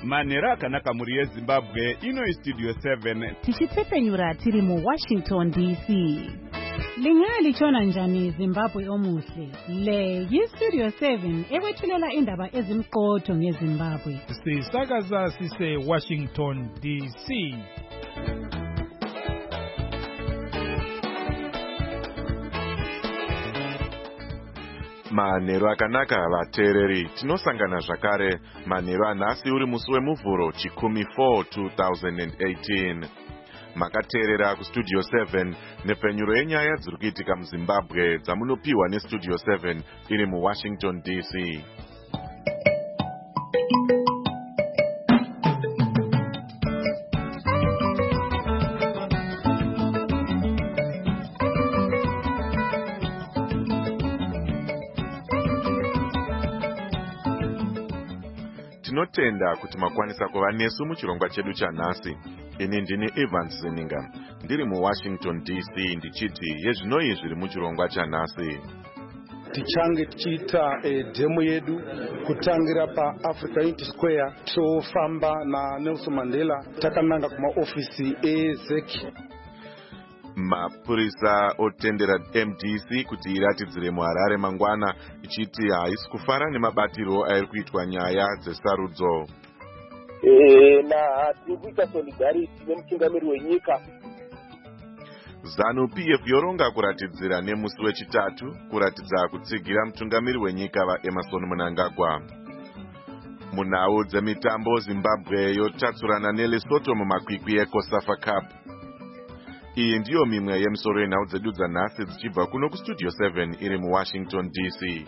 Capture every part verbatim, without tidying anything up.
manhero akanaka muri yeZimbabwe. Ino Studio seven tichitepfenyura tiri mu Washington D C. Lingalitshona njani Zimbabwe omuhle? Le yiStudio seven ekwethulela indaba ezimqotho ngeZimbabwe. Sisakaza sise Washington D C. Manhero akanaka vateereri, tinosangana zvakare manhero anhasi uri musi wemuvhuro chikumi four two thousand eighteen. Makateerera kuStudio seven nepfenyuro yenyaya dziri kuitika muZimbabwe dzamunopiwa neStudio seven iri muWashington D C. Tinotenda kuti makwanisa kuva nesu muchirongwa chedu chanhasi. Ini ndini Evans Zeninga, ndiri muWashington D C ndichiti yezvinoi zviri muchirongwa chanhasi. Tichange tichiita demo yedu kutangira paAfrica Unity Square tofamba naNelson Mandela takananga kumaofisi eZEC. Mapurisa otendera M D C kuti iratidzire muHarare mangwana ichiti haisi kufara nemabatiro airi kuitwa nyaya dzesarudzo. Eh na tikuita solidarity nemutungamiri wenyika. ZANU P F yoronga kuratidzira nemusi wechitatu kuratidza kutsigira mutungamiri wenyika vaEmerson Mnangagwa. Munhau dzemitambo Zimbabwe yotatsurana neLesotho mumakwikwi eCOSAFA Cup. Iyi ndiyo mimwe yemisoro yenhau dzedu dzanhasi dzichibva kuno kuStudio seven iri muWashington D C.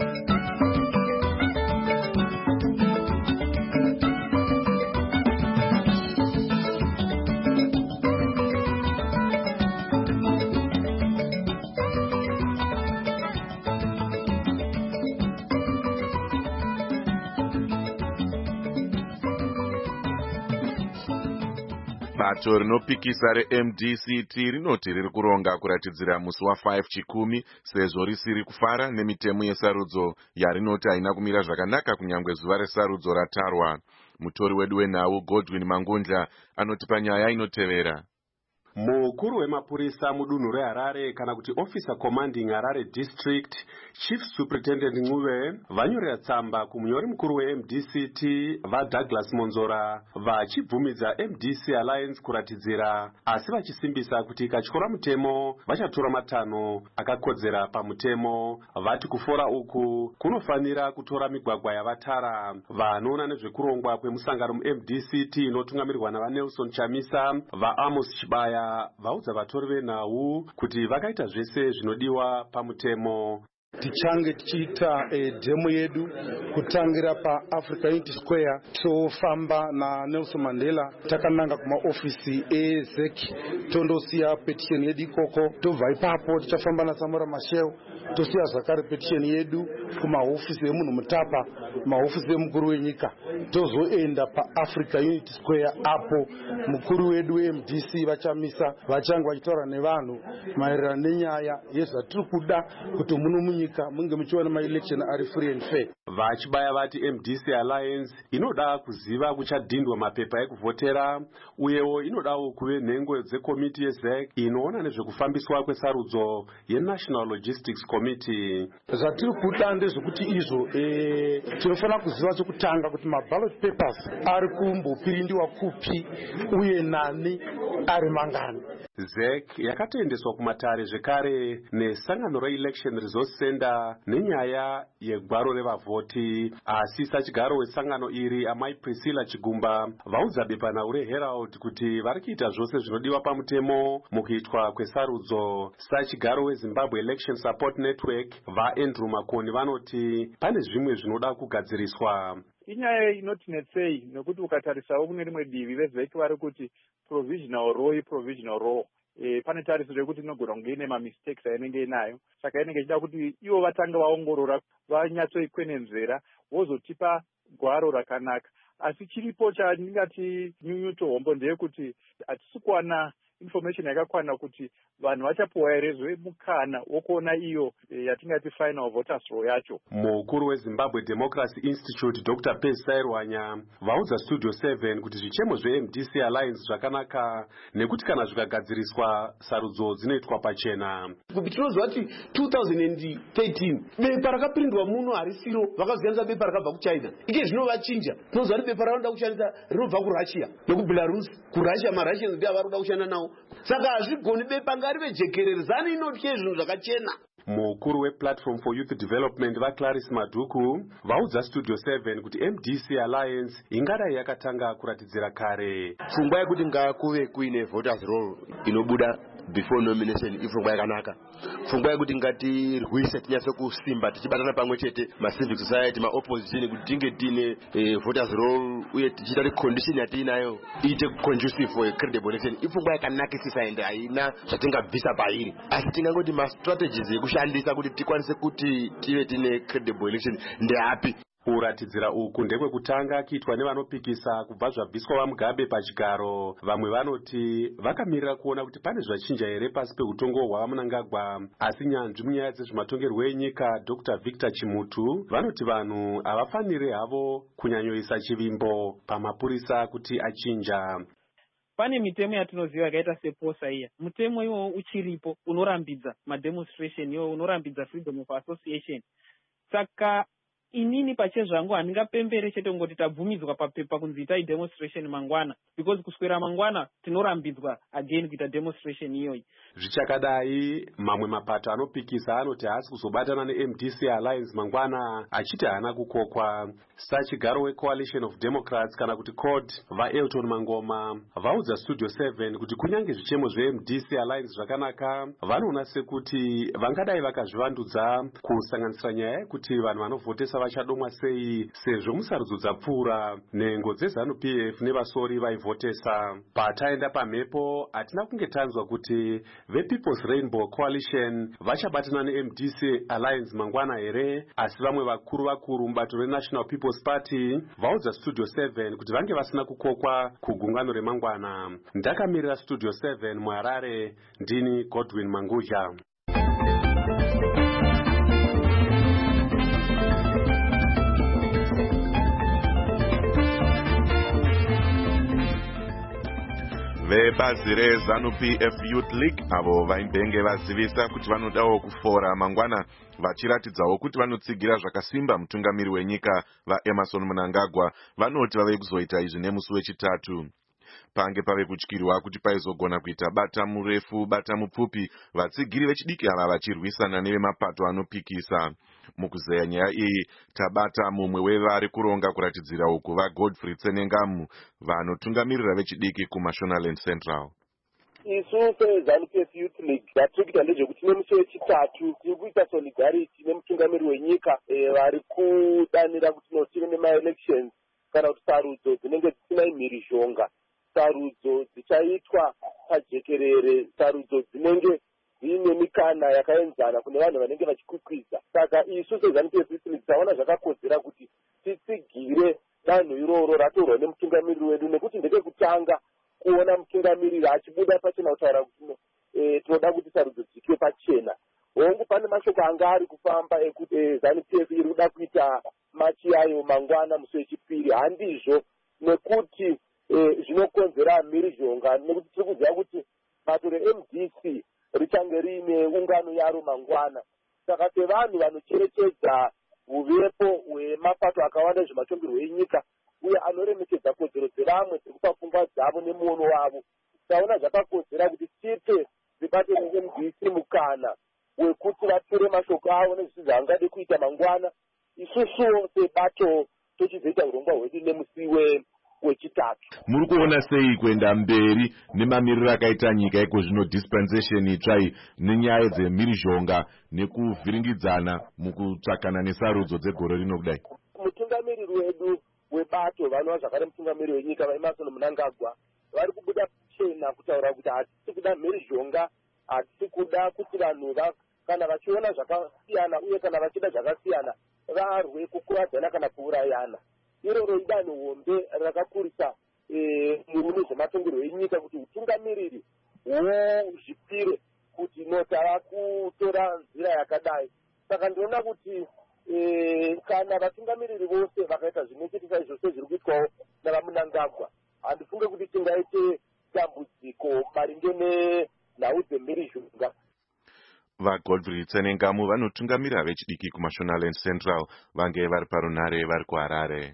Bato rinopikisa reM D C T rinoti riri kuronga kuratidzira musi wa5 chikumi sezvo risiri kufara nemitemo yesarudzo yarinoti haina kumira zvakanaka kunyangwe zuva resarudzo ratarwa. Mutori wedu wenhau Godwin Mangundla anoti panyaya inotevera. Mukuru wemapurisa mudunhu reHarare kana kuti Officer Commanding Harare District Chief Superintendent Ncube vanyorera tsamba kumunyori mukuru weM D C T vaDouglas Monzora vachibvumidza M D C Alliance kuratidzira, asi vachisimbisa kuti katyora mutemo vachatora matanho akakodzera pamutemo. Vati kufora uku kunofanira kutora migwagwa yavatara. Vanoona nezvekurongwa kwemusangano muM D C T inotungamirwa navaNelson Chamisa vaAmos Chibaya vaudza vatori venhau kuti vakaita zvese zvinodiwa pamutemo. Tichange tichiita demo yedu kutangira paAfrica Unity Square tofamba naNelson Mandela takananga kumaofisi eZEC tondosiya petition yedu ikoko. Tobva ipapo tichafamba naSamora Machel tosiya zvakare petition yedu kumahofisi emunhu Mutapa, mahofisi emukuru wenyika, tozoenda paAfrica Unity Square apo mukuru wedu weM D C vachamisa vachange vachitaura nevanhu maererano nenyaya yezvatiri kuda kuti muno munyika munge muchiwana maelection ari free and fair. Vachibaya vati M D C Alliance inoda kuziva kuchadhindwa mapepa ekuvhotera, uyewo inodawo kuve nhengo dzekomiti yeZEC inoona nezvekufambiswa kwesarudzo yeNational Logistics Committee. Zvatiri kuda ndezvekuti izvo eh tinofanira kuziva chokutanga kuti maballot papers ari kumbopirindiwa kupi uye nani ari mangani. ZEC yakatoendeswa kumatare zvekare nesangano reElection Resource Center nenyaya yegwaro revavhoti, asi sachigaro wesangano iri amai Priscilla Chigumba vaudza bepanhau reHerald kuti vari kuita zvose zvinodiwa pamutemo mukuitwa kwesarudzo. Sachigaro weZimbabwe Election Support Network vaAndrew Makoni vanoti pane zvimwe zvinoda kugadziriswa. Inyaya inotinetsei nokuti ukatarisawo kune rimwe divi veZEC vari kuti provisional law provisional law e, pane tariso rekuti inogona kunge ine mamistakes ainenge inayo, saka inenge ichida kuti ivo vatanga vaongorora vanyatsoikwenenzvera vozotipa gwaro rakanaka. Asi chiripo chandingati nyunyuto hombo ndeyekuti hatisi kuwana information yakakwana kuti vanhu vachapuwa here zvemukana wokuona iyo yatingati final voters roll yacho. Mukuru weZimbabwe Democracy Institute Doctor Percy Sairwanya vaudza Studio seven kuti zvichemo zve-M D C Alliance zvakanaka nekuti kana zvikagadziriswa sarudzo dzinoitwa pachena. Tinoziva kuti two thousand thirteen bepa rakapirindwa muno harisiro, vakazoyanza bepa rakabva kuChina. Ike zvinovachinja. Tinoziva kuti bepa ranoda kushandisa rinobva kuRussia nekuBelarus. KuRussia maRussians ndivo vari kuda kushanda nawo. Saka hazvigoni bepa ngarive jekerere zani inotye zvinhu zvakachena. Mukuru wePlatform for Youth Development vaClarice Maduku vaudza Studio seven kuti M D C Alliance ingadai yakatanga kuratidzira kare. Pfungwa yekuti ngakuve kuine voters roll inobuda before nomination ifungwa yakanaka. Pfungwa yekuti ngatirwise tinyase kusimba tichibatana pamwe chete ma-civic society, ma-opposition kuti tinge tine eh, voters roll uye tichita condition yatiinayo iite conducive for a credible election. Ifungwa yakanakisisa ende haina zvatingabvisa pairi. Asi tingangoti ma-strategies ekushandisa kuti tikwanise kuti tive tine credible election ndeapi. Kuratidzira uku ndekwekutanga kuitwa nevanopikisa kubva zvabviswa vaMugabe pachigaro. Vamwe vanoti vakamirira kuona kuti pane zvachinja here pasi peutongo hwaMnangagwa. Asi nyanzvi munyaya dzezvematongerwo enyika Doctor Victor Chimutu vanoti vanhu havafaniri havo kunyanyoisa chivimbo pamapurisa kuti achinja. Pane mitemo yatinoziva yakaita seposa iya. Mutemo iwo uchiripo unorambidza mademonstration, iwo unorambidza freedom of association. Saka inini pachezvangu handingapembere chete ngoti tabvumidzwa papepa kunzi itai demonstration mangwana, because kuswera mangwana tinorambidzwa again kuita demonstration iyoyi. Zvichakadai mamwe mapato anopikisa anoti haasi kuzobatana neM D C Alliance mangwana achiti haana kukokwa. Sachigaro weCoalition of Democrats kana kuti C O D vaElton Mangoma vaudza Studio seven kuti kunyange zvichemo zveM D C Alliance zvakanaka vanoona sekuti vangadai vakazvivandudza kusanganisira nyaya yekuti vanhu vanovhotesa vachadomwa sei sezvo musarudzo dzapfuura nhengo dzeZANU P F nevasori vaivhotesa. Pataenda pamhepo hatina kunge tanzwa kuti vePeople's Rainbow Coalition vachabatana neM D C Alliance mangwana here, asi vamwe vakuru vakuru mubato reNational People's Party vaudza Studio seven kuti vange vasina kukokwa kugungano remangwana. Ndakamirira Studio seven muHarare, ndini Godwin Mangudya. Vebazi reZANU P F Youth League avo vaimbenge vazivisa kuti vanodawo kufora mangwana vachiratidzawo kuti vanotsigira zvakasimba mutungamiri wenyika vaEmmerson Mnangagwa vanoti vave kuzoita izvi nemusi wechitatu. Pange pave kutyirwa kuti paizogona kuita bata murefu bata mupfupi vatsigiri vechidiki ava vachirwisana nevemapato anopikisa. Mukuzeya nyaya iyi tabata mumwe wevari kuronga kuratidzira uku vaGodfrey Tsenengamu vanotungamirira vechidiki kuMashonaland Central. Isu seZANU P F Youth League yatirikuita ndezvekuti nemusi wechitatu tiri kuita solidarity nemutungamiri wenyika vari kudanira kuti no tive nemaelections kana kuti sarudzo dzinenge dzisina mhirizhonga, sarudzo dzichaitwa pajekerere, sarudzo dzinenge dziine mikana yakaenzana kune vanhu vanenge vachikwikwidza. Saka isu seZANU P F Youth League taona zvakakodzera kuti titsigire danho iroro ratorwa nemutungamiri wedu, nekuti ndekekutanga kuona mutungamiriri achibuda pachena kutaura kuti e, tinoda kuti sarudzo dzike pachena. Hongu pane mashoko anga ari kufamba ekuti e, ZANU P F iri kuda kuita machi yayo mangwana musi wechipiri. Handizvo, nekuti e, zvinokonzera mhirizhonga, nekuti tiri kuziva kuti bato reM D C richange riine ungano yaro mangwana. Saka sevanhu vanocherechedza uvepo hwemapato akawanda zvematongerwo enyika uye anoremekedza kodzero dzevamwe dzekupa pfungwa dzavo nemuono wavo, taona zvakakodzera kuti tipe zibato reM D C mukana wekuti vature mashoko avo nezvisi zvaangade kuita mangwana. Isusuwo sebato tochizoita urongwa hwedu nemusi wechitatu. Muri kuona sei kuenda mberi nemamiriro akaita nyika iko zvino dispensation itsvai nenyaya dzemhirizhonga nekuvhiringidzana mukutsvakana nesarudzo dzegore rino kudai? Mutungamiriri wedu webato vanova zvakare mutungamiriri wenyika vaEmmerson Mnangagwa vari kubuda chena kutaura kuti hatisi kuda mhirizhonga, hatisi kuda kuti vanhu kana vachiona zvakasiyana uye kana vachida zvakasiyana varwe kukuradzana kana kuurayana. Iroro idanho hombe rakakurisa mune zvematongerwo enyika kuti utungamiriri uzvipire kuti no tava kutora nzira yakadai. Saka ndinoona kuti kana vatungamiriri vose vakaita zvinoitika izvose zviri kuitwawo navamunangagwa, handifunge kuti tingaite dambudziko maringe nenhau dzemhirizhonga. vaGodfrey Tsenengamu vanotungamira vechidiki kuMashonaland Central vange vari parunhare vari kuHarare.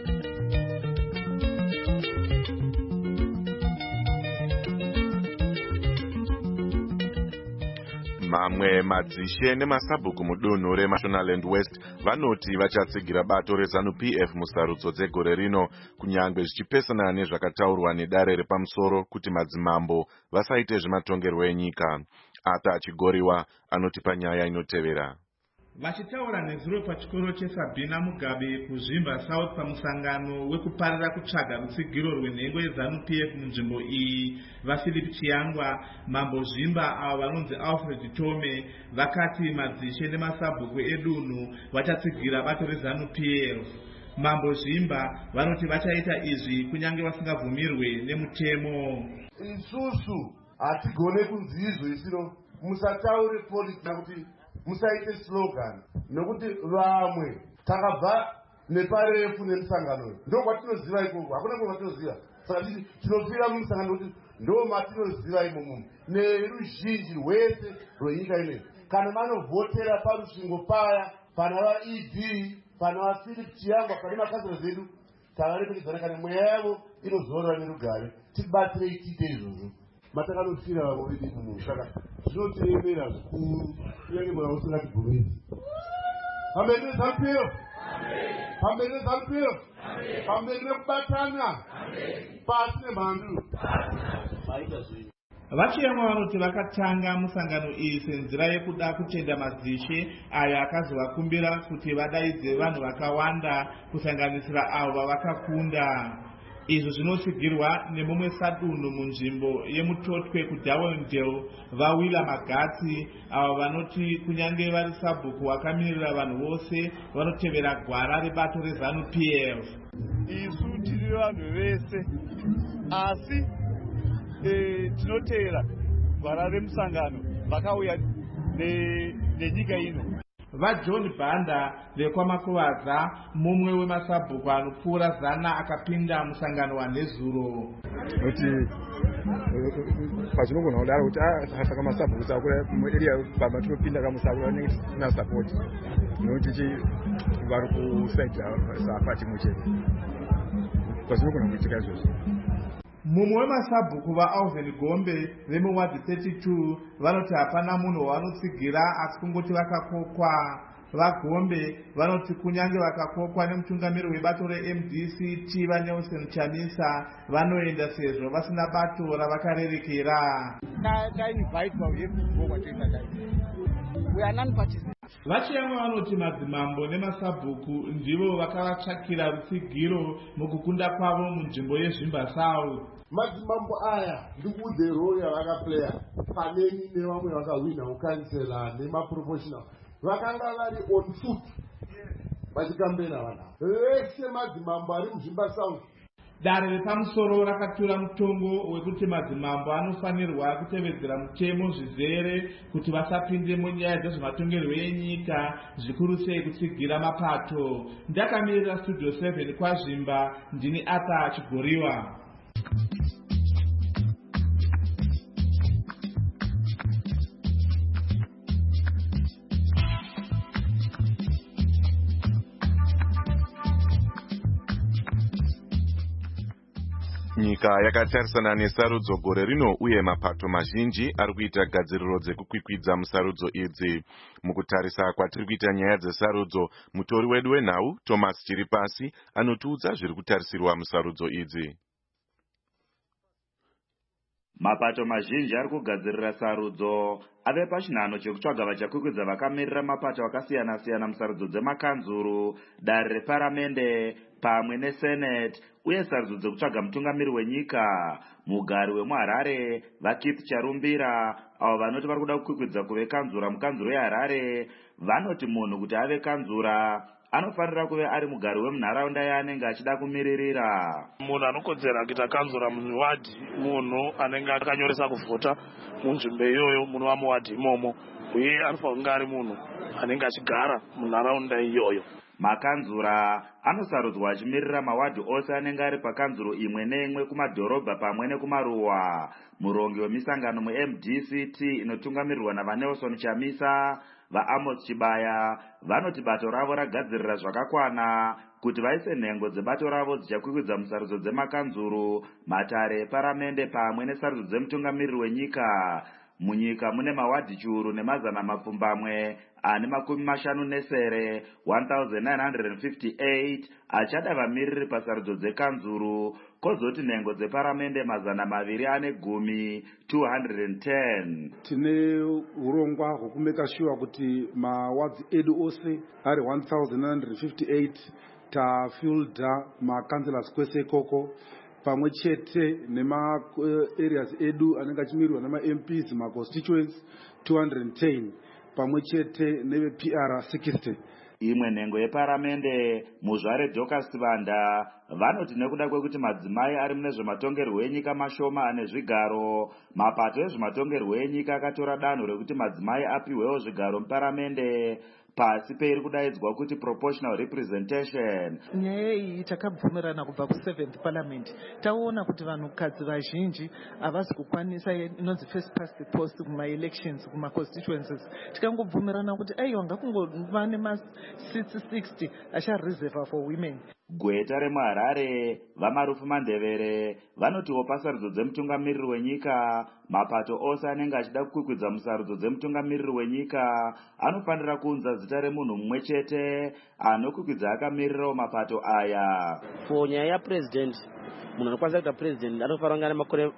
Mamwe madzishe nemasabhuku mudunhu reMashonaland West vanoti vachatsigira bato reZANU-P F musarudzo dzegore rino, kunyange zvichipesana nezvakataurwa nedare repamusoro kuti madzimambo vasaite zvematongerwo enyika. Ata Chigoriwa anoti panyaya inotevera. Vachitaura nezuro pachikoro cheSabina Mugabe kuzvimba South pamusangano wekuparira kutsvaga rutsigiro rwenhengo yeZANU-P F munzvimbo iyi, vaPhilip Chiyangwa, Mambo Zvimba avo vanonzi Alfred Tome vakati madzishe nemasabhuku edunhu vachatsigira bato reZANU-P F. Mambo Zvimba vanoti vachaita izvi kunyange vasingabvumirwe nemutemo. Isusu hatigone kunzi izvo isiro, musataure politics kuti musaite slogan, nokuti vamwe takabva neparefu nemusangano ndo kwatinoziva ikoko, hakuna munhu watinoziva. Saka titi tinofira mumusangano kuti ndo matinoziva imomo neruzhinji rwese rwenyika ineyi. Kana vanovhotera parusvingo paya pana vaE D pana vaPhilip Chiyangwa pane makaziro zedu, tavarekedzana kana mweya yavo inozorora nerugare, tibatirei tiite izvozvo. Matakanofira vamwe vedu imomo, saka zvinotiremera zvikuru kunyange mwana usingatibvumidzi. Pamberi neZANU-P F, pamberi neZANU-P F, pamberi nekubatana pasi nemhandu. Vachiyamwa vanoti vakatanga musangano iyi senzira yekuda kutenda madzishe aya akazovakumbira kuti vadaidze vanhu vakawanda kusanganisira avo vavakakunda. Izvo zvinotsigirwa nemumwe sadunhu munzvimbo yemutotwe kuDarwendale vaWilla Magatsi avo vanoti kunyange vari sabhuku vakamirira vanhu vose vanotevera gwara rebato reZANU-P F. Isu tiri vanhu vese asi tinotevera gwara remusangano vakauya nenyika ino. VaJohn Banda vekwaMakuvadza, mumwe wemasabhuku anopfuura zana akapinda musangano wanhezuro. Kuti pazvinogona kudaro kuti saka masabhuku sakura muarea baba tinopinda kamusakura vanenge tisina support, nokuti vari kusaiti safa chimwe chete pazvinogona kuitika izvozvo. Mumwe wemasabhuku vaAlvin Gombe vemuwadi thirty-two vanoti hapana munhu wavanotsigira asi kungoti vakakokwa. VaGombe vanoti kunyange vakakokwa nemutungamiri webato reM D C T vaNelson Chamisa vanoenda sezvo vasina bato ravakarerekera. Vachiyamwa vanoti madzimambo nemasabhuku ndivo vakavatsvakira rutsigiro mukukunda kwavo munzvimbo yeZvimba South. Madzimambo aya ndikuudze role yavakaplaya paneni nevamwe vakahwina ukansela nemaproportional vakanga vari on foot vachikambena vanhu vese madzimambo ari muZvimba South. Dare repamusoro rakatura mutongo wekuti madzimambo anofanirwa kutevedzera mutemo zvizere kuti vasapinde munyaya dzezvematongerwo enyika, zvikuru sei kutsigira mapato. Ndakamirira Studio seven kwaZvimba, ndini Ata Chigoriwa. Nyika yakatarisana nesarudzo gore rino uye mapato mazhinji ari kuita gadziriro dzekukwikwidza musarudzo idzi. Mukutarisa kwatiri kuita nyaya dzesarudzo, mutori wedu wenhau Thomas Chiripasi anotiudza zviri kutarisirwa musarudzo idzi. Mapato mazhinji ari kugadzirira sarudzo ave pachinhano chekutsvaga vachakwikwidza vakamirira mapato akasiyana siyana musarudzo dzemakanzuru, dare reparamende pamwe nesenate uye sarudzo dzekutsvaga mutungamiri wenyika. Mugari wemuHarare vaKeith Charumbira avo vanoti vari kuda kukwikwidza kuve kanzura mukanzuro yeHarare vanoti munhu kuti ave kanzura anofanira kuve ari mugari wemunharaunda yaanenge achida kumiririra. Munhu anokodzera kuita kanzura muwadhi munhu anenge akanyoresa kuvhota munzvimbo iyoyo, munhu wamuwadhi imomo, uye anofanira kunge ari munhu anenge achigara munharaunda iyoyo. Makanzura anosarudzwa achimirira mawadhi ose anenge ari pakanzuro imwe neimwe kumadhorobha pamwe nekumaruwa. Murongi wemisangano mu-M D C T inotungamirirwa naVanelson Chamisa, vaAmos Chibaya vanoti bato ravo ragadzirira zvakakwana kuti vaise nhengo dzebato ravo dzichakwikwidza musarudzo dzemakanzuru, matare eparamende pamwe nesarudzo dzemutungamiriri wenyika. Munyika mune mawadhi chiuru nemazana mapfumbamwe ane makumi mashanu nesere one thousand nine hundred fifty-eight achada vamiriri pasarudzo dzekanzuru, kozoti nhengo dzeparamende mazana maviri ane gumi two hundred ten. Tine urongwa hwokumeka sure kuti mawadzi edu ose ari one thousand nine hundred fifty-eight tafilda makanselas kwese ikoko, pamwe chete nema areas edu anenge achimirirwa nema-M Ps ma-constituents two hundred ten, pamwe chete neve-P R sixty. Imwe nhengo yeparamende muzvare Dorcas Vanda vanoti nekuda kwekuti madzimai ari mune zvematongerwo enyika mashoma ane zvigaro, mapato ezvematongerwo enyika akatora danho rekuti madzimai apiwewo zvigaro muparamende pasi peiri kudaidzwa kuti proportional representation. Nyaya iyi takabvumirana kubva ku-seventh parliament. Taona kuti vanhukadzi vazhinji havasi kukwanisa inonzi first past the post kuma-elections kuma-constituencies. Tikangobvumirana kuti aiwa ngakungova nema-seats sixty achareserva for women. Gweta remuHarare vaMarufu Mandevere vanotiwo pasarudzo dzemutungamiriri wenyika, mapato ose anenge achida kukwikwidza musarudzo dzemutungamiriri wenyika anofanira kuunza zita remunhu mumwe chete anokwikwidza akamirirawo mapato aya. For nyaya yapresident, munhu anokwanisa kuita president anofanira kunge ane makore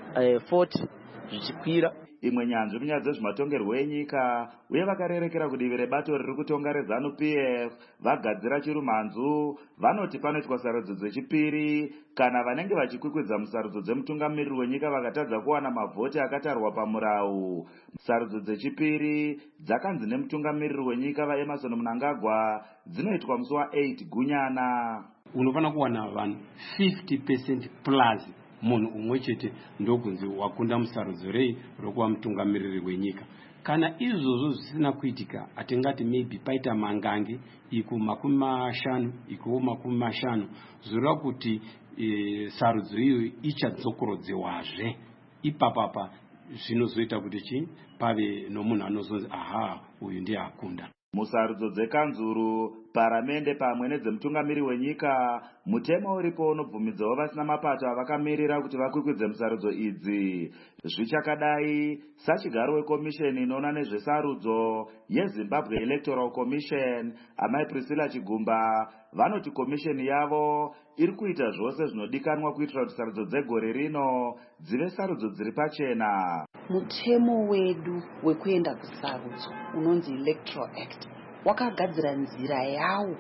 forty zvichikwira. Imwe nyanzvi munyaya dzezvematongerwo enyika uye vakarerekera kudivi rebato riri kutonga reZANU P F vagadzira chirumhanzu vanoti panoitwa sarudzo dzechipiri kana vanenge vachikwikwidza musarudzo dzemutungamiriri wenyika vakatadza kuwana mavhoti akatarwa pamurau. Sarudzo dzechipiri dzakanzi nemutungamiriri wenyika vaEmmerson Mnangagwa dzinoitwa musi wa-eight Gunyana. Unofanira kuwana vanhu fifty percent plus munhu umwe chete ndokunzi wakunda musarudzo rei rokuva mutungamiriri wenyika. Kana izvozvo zvisina kuitika, atingati maybe paita mangange iko makumi mashanu iko makumi mashanu zvoreva kuti e, sarudzo iyoyo ichadzokorodzewazve. Ipapapa zvinozoita kuti chi pave nomunhu anozonzi aha uyu ndiye akunda. Musarudzo dzekanzuru, paramende pamwe nedzemutungamiriri wenyika, mutemo uripo unobvumidzawo vasina mapato avakamirira kuti vakwikwidze musarudzo idzi. Zvichakadai, sachigaro wekomisheni inoona nezvesarudzo yeZimbabwe Electoral Commission, amai Priscilla Chigumba, vanoti komisheni yavo iri kuita zvose zvinodikanwa kuitira kuti sarudzo dzegore rino dzive sarudzo dziri pachena. Mutemo wedu wekuenda kusarudzo unonzi Electoral Act wakagadzira nzira yawo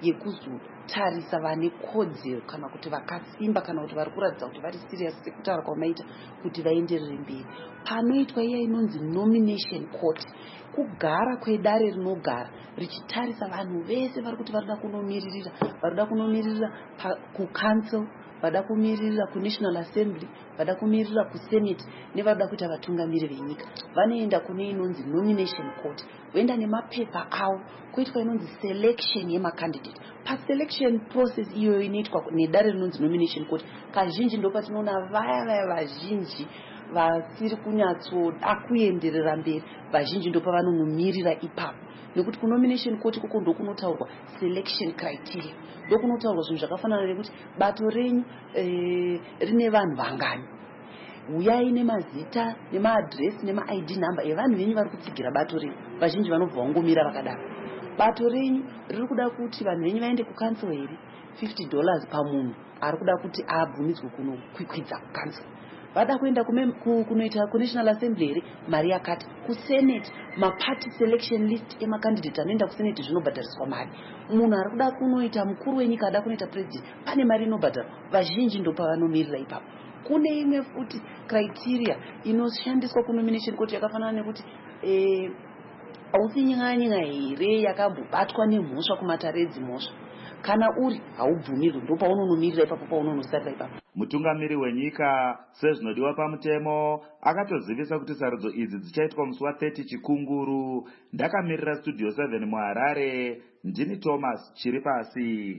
yekuzotarisa vane kodzero kana kuti vakasimba kana kuti vari kuratidza kuti vari serious sekutaura kwamaita kuti vaenderere mberi. Panoitwa iya inonzi nomination court, kugara kwedare rinogara richitarisa vanhu vese vari kuti varida kunomiririra varida kunomiririra kucouncil, vada kumiririra kuNational Assembly, vada kumiririra kuSenate nevaruda kuita vatungamiriri venyika. Vanoenda kune inonzi nomination court, voenda nemapepa avo, kuitwa inonzi selection yemakandidate. Paselection process iyoyo inoitwa nedare rinonzi nomination court, kazhinji ndopatinoona vaya vaya vazhinji vasiri kunyatsoda kuenderera mberi, vazhinji ndopavanomirira ipapo. Nekuti kunomination court koko ndokunotaurwa selection criteria, ndokunotaurwa zvinhu zvakafanana nekuti bato renyu e, rine vanhu vangani, uyai nemazita nemaadhiresi nema-I D number evanhu venyu vari kutsigira bato renyu. Vazhinji vanobva vangomira vakadaro. Bato renyu riri kuda kuti vanhu venyu vaende kukansel here, fifty dollars pamunhu ari kuda kuti abvumidzwe kunokwikwidza kukansel. Vada kuenda kunoita kuNational Assembly here, mari yakati. KuSenate, maparty selection list emakandidate anoenda kuSenate zvinobhadhariswa mari. Munhu ari kuda kunoita mukuru wenyika ada kunoita president, pane mari inobhadharwa. Vazhinji ndopavanomirira ipapo. Kune imwe futi criteria inoshandiswa kunomination court yakafanana nekuti eh, hausi nying'anyinga here yakambobatwa nemhosva kumatare edzimhosva. Kana uri haubvumirwi, ndo paunonomirira ipapo paunonosarira ipapo. Mutungamiri wenyika sezvinodiwa pamutemo akatozivisa kuti sarudzo idzi dzichaitwa musi wa-thirty Chikunguru. Ndakamirira Studio seven muHarare, ndini Thomas Chiripasi.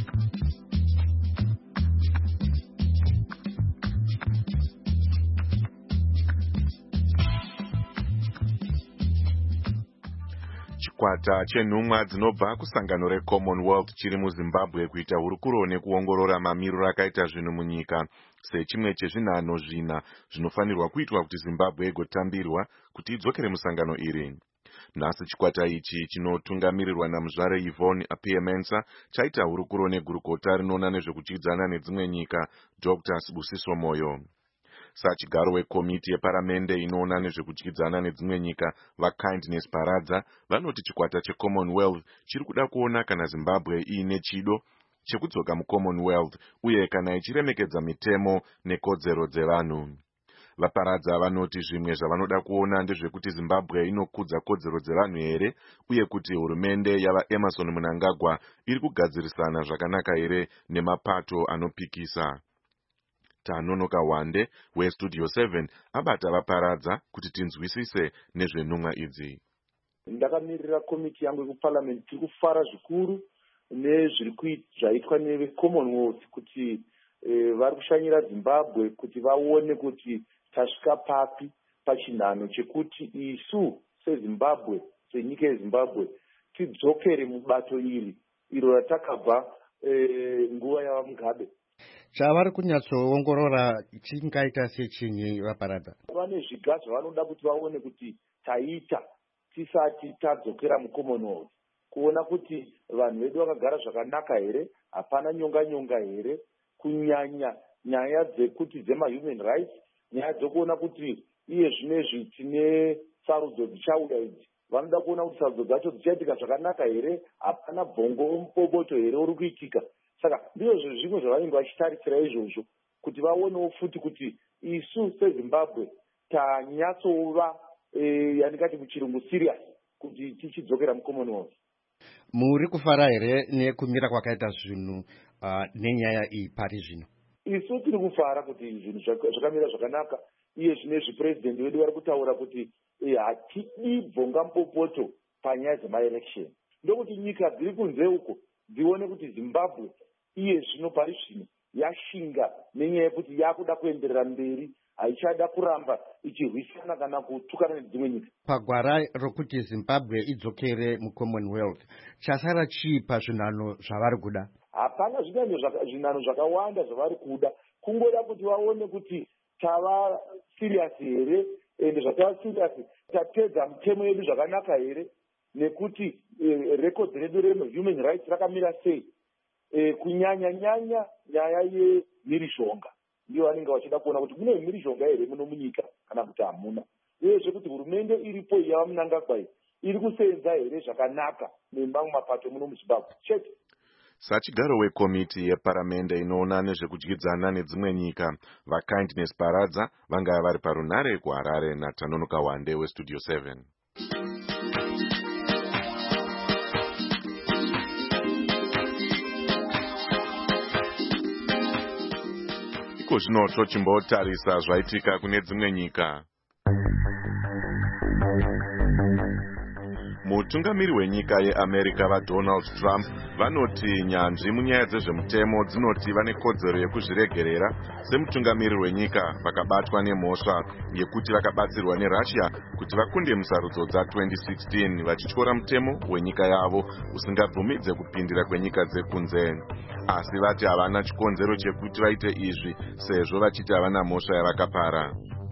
Chikwata chenhumwa dzinobva kusangano reCommonwealth chiri muZimbabwe kuita hurukuro nekuongorora mamiriro akaita zvinhu munyika sechimwe chezvinhanho zvina zvinofanirwa kuitwa kuti Zimbabwe igotambirwa kuti idzokere musangano iri. Nhasi chikwata ichi chinotungamirirwa namuzvare Yvonne Apiamensa chaita hurukuro negurukota rinoona nezvekudyidzana nedzimwe nyika Doctor Sibusiso Moyo. Sachigaro wekomiti yeparamende inoona nezvekudyidzana nedzimwe nyika vaKindness Paradza vanoti chikwata cheCommonwealth chiri kuda kuona kana Zimbabwe iine chido chekudzoka muCommonwealth uye kana ichiremekedza mitemo nekodzero dzevanhu. Vaparadza vanoti zvimwe zvavanoda kuona ndezvekuti Zimbabwe inokudza kodzero dzevanhu here uye kuti hurumende yavaEmerson Mnangagwa iri kugadzirisana zvakanaka here nemapato anopikisa. Tanonoka Wande weStudio seven abata vaparadza kuti tinzwisise nezvenhumwa idzi. Ndakamirira komiti yangu yekuparliament tiri kufara zvikuru nezviri zvaitwa neCommonwealth kuti e, vari kushanyira Zimbabwe kuti vaone kuti tasvika papi pachinhano chekuti isu seZimbabwe senyika yeZimbabwe tidzokere mubato iri iro ratakabva e, nguva yava Mugabe. Chavari kunyatsoongorora chingaita sechinyi vaparadza? Vane zviga zvavanoda kuti vaone kuti taita tisati tadzokera muCommonwealth, kuona kuti vanhu vedu vakagara zvakanaka here, hapana nyonga nyonga here, kunyanya nyaya dzekuti dzemahuman rights, nyaya dzokuona kuti iye zvinezvi tine sarudzo dzichauya idzi, vanoda kuona kuti sarudzo dzacho dzichaitika zvakanaka here, hapana bhongo muboboto here uri kuitika. Saka ndizvo zvimwe zvavanenge vachitarisira izvozvo kuti vaonewo futi kuti isu seZimbabwe tanyatsova e, yanikati muchirungu serious kuti tichidzokera muCommonwealth. Muri kufara here nekumira kwakaita zvinhu uh, nenyaya iyi pari zvino? Isu tiri kufara kuti zvinhu zvakamira zvakanaka, iye zvinezvi president wedu vari kutaura kuti hatidi bvonga mupopoto panyaya dzemaelection. Ndokuti nyika dziri kunze uko dzione kuti Zimbabwe iye zvino pari zvino yashinga nenyaya yekuti yakuda kuenderera mberi, haichada kuramba ichirwisana kana kutukana nedzimwe nyika. Pagwara rokuti Zimbabwe idzokere muCommonwealth, chasara chii pazvinhanho zvavari kuda? Hapana zvinhanho zvakawanda zvavari kuda, kungoda kuti vaone kuti tava serious here, ende zvatava serious tatedza mitemo yedu zvakanaka here, nekuti eh, records redu rehuman rights rakamira sei. E, kunyanya nyanya nyaya yemhirizhonga ndiyo vanenge vachida kuona kuti mune mhirizhonga here muno munyika kana kuti hamuna, uyezve kuti hurumende iripo yava Mnangagwa iri kusenza here zvakanaka nemamwe mapato muno muZimbabwe chete. Sachigaro wekomiti yeparamende inoona nezvekudyidzana nedzimwe nyika vaKindness Paradza vanga vari parunare kuHarare naTanonoka Wande weStudio seven. Iko zvino tochimbotarisa zvaitika kune dzimwe nyika. Mutungamiri wenyika yeAmerica vaDonald Trump vanoti nyanzvi munyaya dzezvemutemo dzinoti vane kodzero yekuzviregerera semutungamiri wenyika vakabatwa nemhosva yekuti vakabatsirwa neRussia kuti vakunde musarudzo dza-twenty sixteen vachityora mutemo wenyika yavo usingabvumidze kupindira kwenyika dzekunze. Asi vati havana chikonzero chekuti vaite izvi sezvo vachiti havana mhosva yavakapara.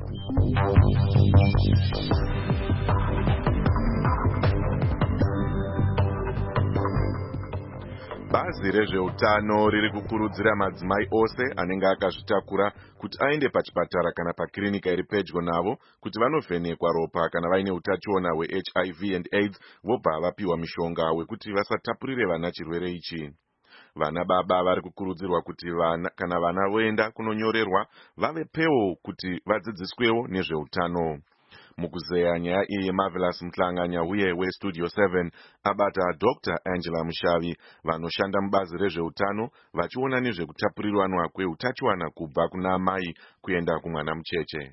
Bazi rezveutano riri kukurudzira madzimai ose anenge akazvitakura kuti aende pachipatara kana pakirinika iri pedyo navo kuti vanovhenekwa ropa kana vaine utachiona hweH I V and AIDS vobva vapiwa mishonga wekuti vasatapurire vana chirwere ichi. Vana baba vari kukurudzirwa kuti vana, kana vana voenda kunonyorerwa vave pewo kuti vadzidziswewo nezveutano. mukuzeya nyaya iyi Marvelous Mhlanganya uye westudio seven abata Doctor Angela Mushavi vanoshanda mubazi rezveutano vachiona nezvekutapurirwanwa kweutachiwana kubva kuna amai kuenda kumwana mucheche.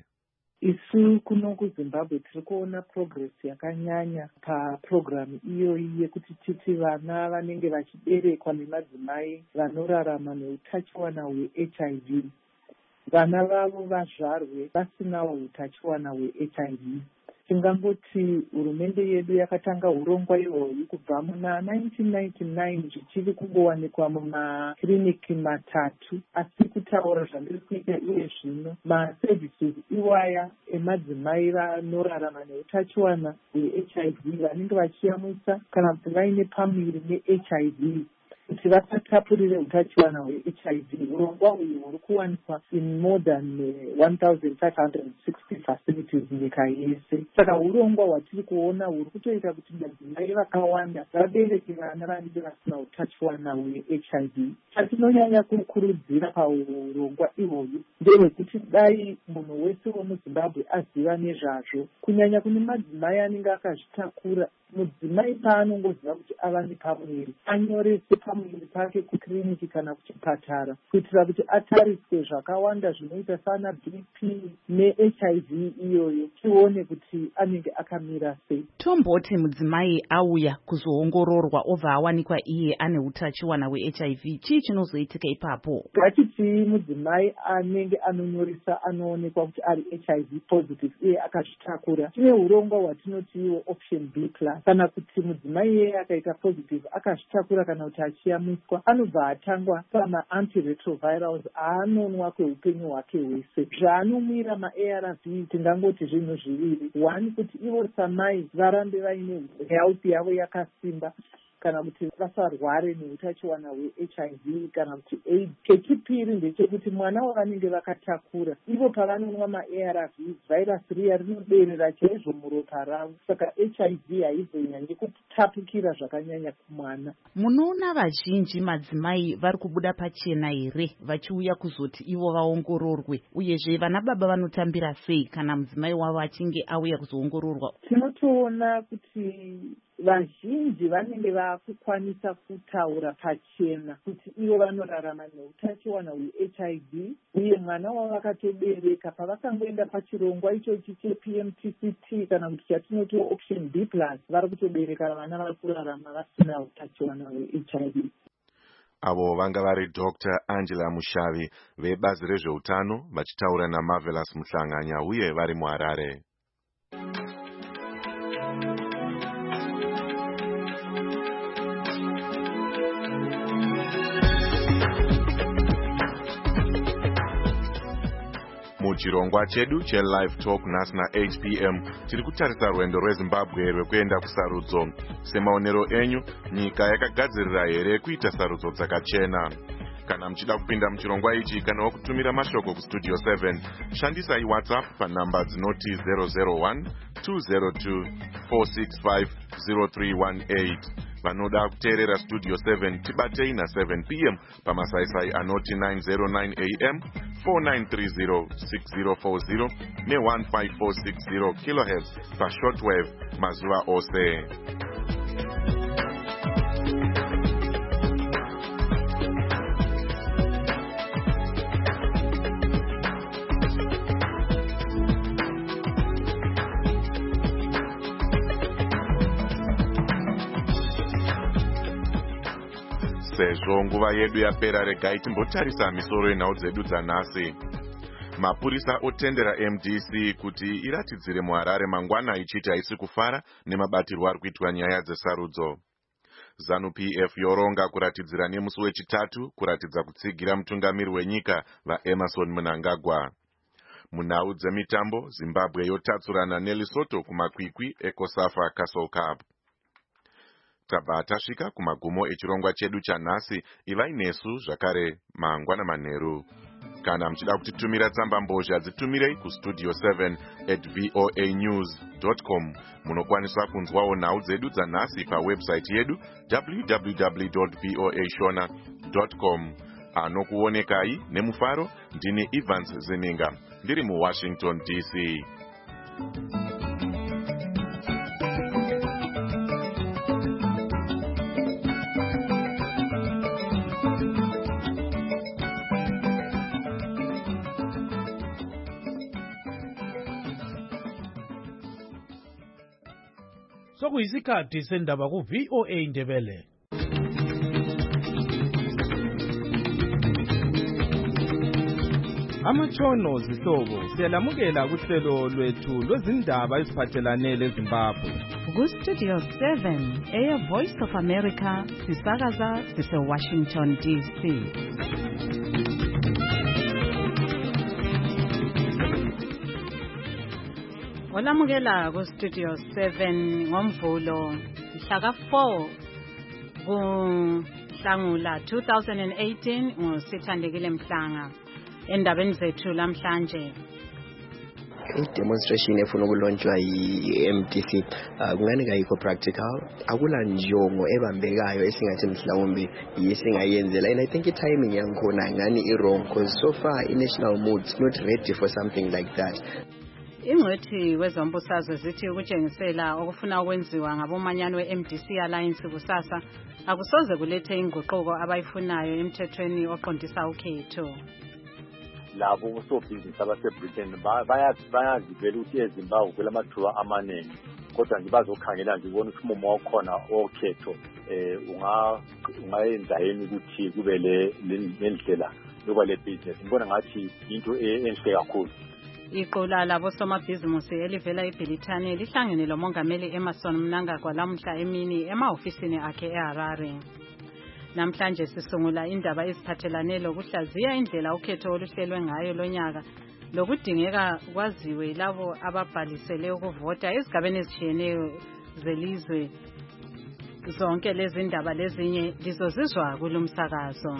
Isu kuno kuZimbabwe tiri kuona progress yakanyanya paprogramu iyoyi yekuti titi vana vanenge vachiberekwa nemadzimai vanorarama neutachiwana hwe-H I V vana vavo vazvarwe vasinawo utachiwana hwe-H I V. Tingangoti hurumende yedu yakatanga urongwa ihwohwi kubva muna nineteen ninety-nine zvichiri kungowanikwa mumakiriniki matatu, asi kutaura zvandiri kuita iye zvino maservices iwaya emadzimai vanorarama neutachiwana hwe-H I V vanenge vachiyamwisa kana kuti vaine pamuviri ne-H I V kuti vasatapurire utachiwana hwe-H I V. Urongwa uyu huri kuwanikwa in more than one thousand five hundred sixty facilities nyika yese. Saka urongwa hwatiri kuona huri kutoita kuti madzimai vakawanda vabereke vana vanenge vasina utachiwana hwe-H I V. Chatinonyanya kukurudzira paurongwa ihwohwu ndehwekuti dai munhu wese wemuZimbabwe aziva nezvazvo, kunyanya kune madzimai anenge akazvitakura. Mudzimai paanongoziva kuti ava nepamuviri anyorese pamuviri pake kukiriniki kana kuchipatara kuitira kuti atariswe zvakawanda zvinoita sana B P ne-H I V iyoyo, tione kuti anenge akamira sei. Tomboti mudzimai auya kuzoongororwa obva awanikwa iye ane utachiwana hwe-H I V, chii chinozoitika ipapo? Ngatitii mudzimai anenge anonyoresa anoonekwa kuti ari H I V positive iye akazvitakura, tine urongwa hwatinotiwo option B plus. Kana kuti mudzimai yeye akaita positive akazvitakura kana kuti achiyamwiswa, anobva atangwa pama-antiretrovirals aanonwa kweupenyu hwake hwese. Zvaanomwira ma-A R V tingangoti zvinhu zviviri. One, kuti ivo samai varambe vaine health yavo yakasimba kana kuti vasarware neutachiwana hwe-H I V kana kuti AIDS. Chechipiri ndechekuti mwana wavanenge vakatakura ivo pavanonwa ma-A R V vhairasi riya rinoberera chaizvo muropa ravo, saka H I V haizonyanyi kutapukira zvakanyanya kumwana. Munoona vazhinji madzimai vari kubuda pachena here vachiuya kuzoti ivo vaongororwe, uyezve vana baba vanotambira sei kana mudzimai wavo achinge auya kuzoongororwa? Tinotoona kuti vazhinji vanenge vakukwanisa kutaura pachena kuti ivo vanorarama neutachiwana hwe-H I V uye mwana wavakatobereka pavakangoenda pachirongwa ichochi che-P M T C T kana kuti chatinoti option B plus vari kutobereka vana vari kurarama vasina utachiwana hwe-H I V. Avo vanga vari Doctor Angela Mushavi vebazi rezveutano vachitaura naMarvelous Mhlanganya uye vari muHarare. Muchirongwa chedu che-Live Talk nhasi na-eight p m tiri kutarisa rwendo rweZimbabwe rwekuenda kusarudzo. Semaonero enyu, nyika yakagadzirira here kuita sarudzo dzakachena? Kana muchida kupinda muchirongwa ichi kana kutumira mashoko kustudio seven, shandisai WhatsApp panhamba dzinoti zero zero one two zero two four six five zero three one eight. Vanoda kuteerera studio seven tibatei na seven p m pamasaisai anoti nine zero nine a m four nine three zero six zero four zero ne one five four six zero kilohertz pashortwave mazuva ose. Sezvo nguva yedu yapera, regai timbotarisa misoro yenhau dzedu dzanhasi. Mapurisa otendera M D C kuti iratidzire muHarare mangwana ichiti haisi kufara nemabatirwo ari kuitwa nyaya dzesarudzo. ZANU-P F yoronga kuratidzira nemusi wechitatu kuratidza kutsigira mutungamiri wenyika vaEmmerson Mnangagwa. Munhau dzemitambo, Zimbabwe yotatsurana neLesotho kumakwikwi eCOSAFA Castle Cup. Tabva tasvika kumagumo echirongwa chedu chanhasi. Ivai nesu zvakare mangwana manheru. Kana muchida kutitumira tsamba mbozha, dzitumirei kustudio seven at voa news dot com. Munokwanisa kunzwawo nhau dzedu dzanhasi pawebsite yedu w w w dot voa shona dot com. Anokuonekai nemufaro ndini Evans Zininga ndiri muWashington D C. sokuyisikhathi sendaba ku-V O A Ndebele. Amatshono zihlobo siyalamukela kuhlelo lwethu lwezindaba eziphathelane leZimbabwe. Ku-Studio seven, Air Voice of America, sisakaza sise-Washington D C. Olamukela ku-Studio seven ngomvulo mhla ka four kuNhlangula two thousand eighteen ngusithandekile Mhlanga. Endabeni zethu lamhlanje i-demonstration efuna ukulonjwa yi-M D C kungani kayikho practical, akula njongo ebambekayo esingathi mhlawumbe yesingayenzela, and I think i-timing yankhona ngani i-wrong because so far i-national mood is not ready for something like that. Ingcwethi wezombusazwe zithi ukutshengisela okufuna ukwenziwa ngabomanyano we-M D C Alliance kusasa akusoze kulethe inguquko abayifunayo emthethweni oqondisa ukhetho. Labo usobhizinisi abaseBritain bayazivela ukuthi eZimbabwe kulamathuba amaningi, kodwa nje bazokhangela nje ubona ukuthi umumo wakhona okhetho um ungayenza yini ukuthi kube le ndlela yokuba le business. Ngibona ngathi into enhle kakhulu. Iqula labosomabhizinisi elivela eBrithani lihlangene lomongameli Emmerson Mnangagwa lamuhla emini emahofisini akhe eHarare. Namhlanje sisungula indaba eziphathelane lokuhlaziya indlela ukhetho oluhlelwe ngayo lonyaka lokudingeka kwaziwe labo ababhalisele ukuvota ezigabeni ezitshiyeneyo zelizwe. Zonke lezi ndaba lezinye lizozizwa kulumsakazo.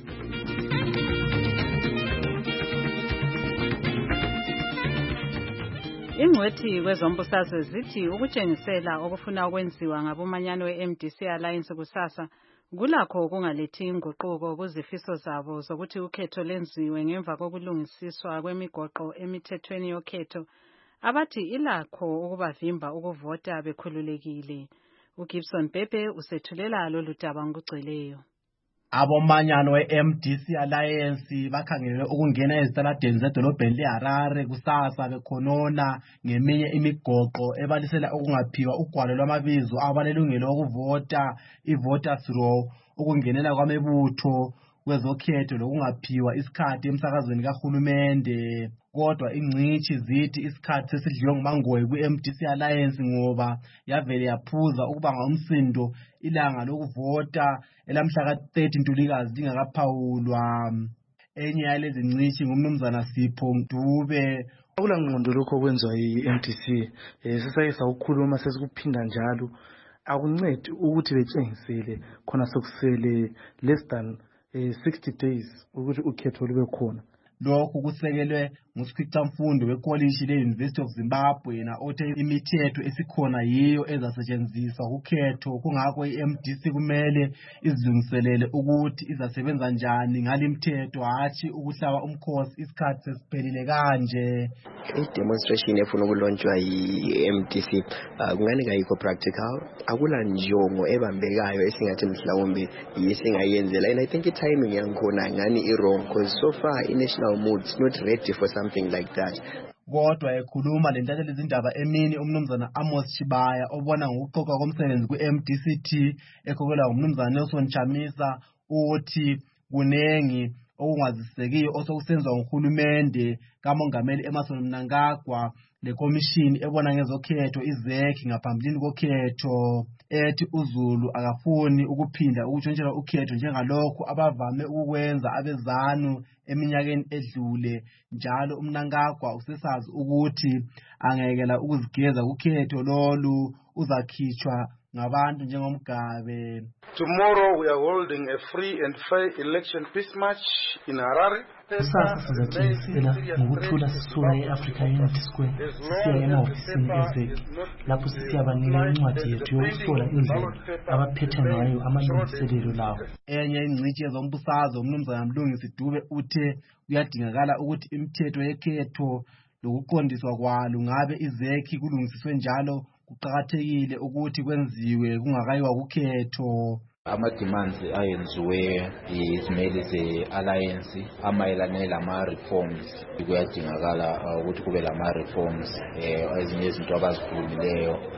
Ingcwethi kwezombusazwe zithi ukutshengisela okufuna ukwenziwa ngabomanyano we-M D C Alliance kusasa kulakho kungalethi inguquko kuzifiso zabo zokuthi ukhetho lenziwe ngemva kokulungisiswa kwemigoqo emithethweni yokhetho abathi ilakho ukubavimba ukuvota bekhululekile. uGibson Pepe usethulela lolu daba ngokugcweleyo. Abomanyano we-M D C Alliance bakhangelele ukungena ezitaladeni zedolobheni leHarare kusasa bekhonona ngeminye imigoqo ebalisela ukungaphiwa ugwalo lwamabizo abalelungelo lokuvota i-voters roll, ukungenela kwamebutho kwezokhetho lokungaphiwa isikhathi emsakazweni kahulumende. Kodwa ingcitshi zithi isikhathi sesidliwe ngumangoyi ku-M D C Alliance ngoba yavele yaphuza ukubanga umsindo ilanga lokuvota elamhla ka-thirty Ntulikazi lingakaphawulwa. Enye yalezi ngcitshi ngumnumzana Sipho Dube. Akula ngqondo lokho okwenziwa yi-M D C, sisake sawukhuluma sesikuphinda njalo, akuncedi ukuthi betshengisele khona sokusele less than sixty days ukuthi ukhetho lube khona. Lokhu kusekelwe ngusikhwicamfundo wekolishi le-University of Zimbabwe na othe imithetho esikhona yiyo ezasetshenziswa kukhetho, kungakho i-M D C kumele izilungiselele ukuthi izasebenza njani ngale mithetho hatshi ukuhlaba umkhosi isikhathi sesiphelile kanje. I-demonstration efuna ukulonjwa yi-M D C kungani kayikho practical, akula njongo ebambekayo esingathi mhlawumbe yesingayenzela, and I think i-timing yankhona ngani i-wrong because so far i-national mood is not ready for something like that. Kodwa ekhuluma lentatheli izindaba emini umnumzana Amos Chibaya obona ngokuqoqa komsebenzi ku-M D C T ekhokelwa ngumnumzana Nelson Chamisa uthi kunengi okungazisekiyo osokusenziwa nguhulumende kamongameli Emmerson Mnangagwa lekomishini ebona ngezokhetho izekhi ngaphambilini kokhetho, ethi uZulu akafuni ukuphinda ukutshontshela ukhetho njengalokho abavame ukukwenza abezanu eminyakeni edlule. Njalo uMnangagwa usesazi ukuthi angekela ukuzigeza kukhetho lolu uzakhitshwa ngabantu njengomgabe. Tomorrow we are holding a free and fair election peace march in Harare. Kusasa sizathengisela ngokuthula sisuka e-Africa Unity Square sisiya emahofisini ezeki lapho sisiyabanika incwadi yethu yokuhlola indlela abaphethe ngayo amalungiselelo lawo. Enye ingcitshi yezombusazwe umnumzana Mlungisi Dube uthe kuyadingakala ukuthi imithetho yekhetho lokuqondiswa kwalo ngabe izekhi kulungisiswe njalo kuqakathekile ukuthi kwenziwe kungakayiwa kukhetho. Ama-demands ayenziwe izimeli ze-alliance amayelana lama-reforms kuyadingakala ukuthi kube lama-reforms ezinye izinto abazikhulumileyo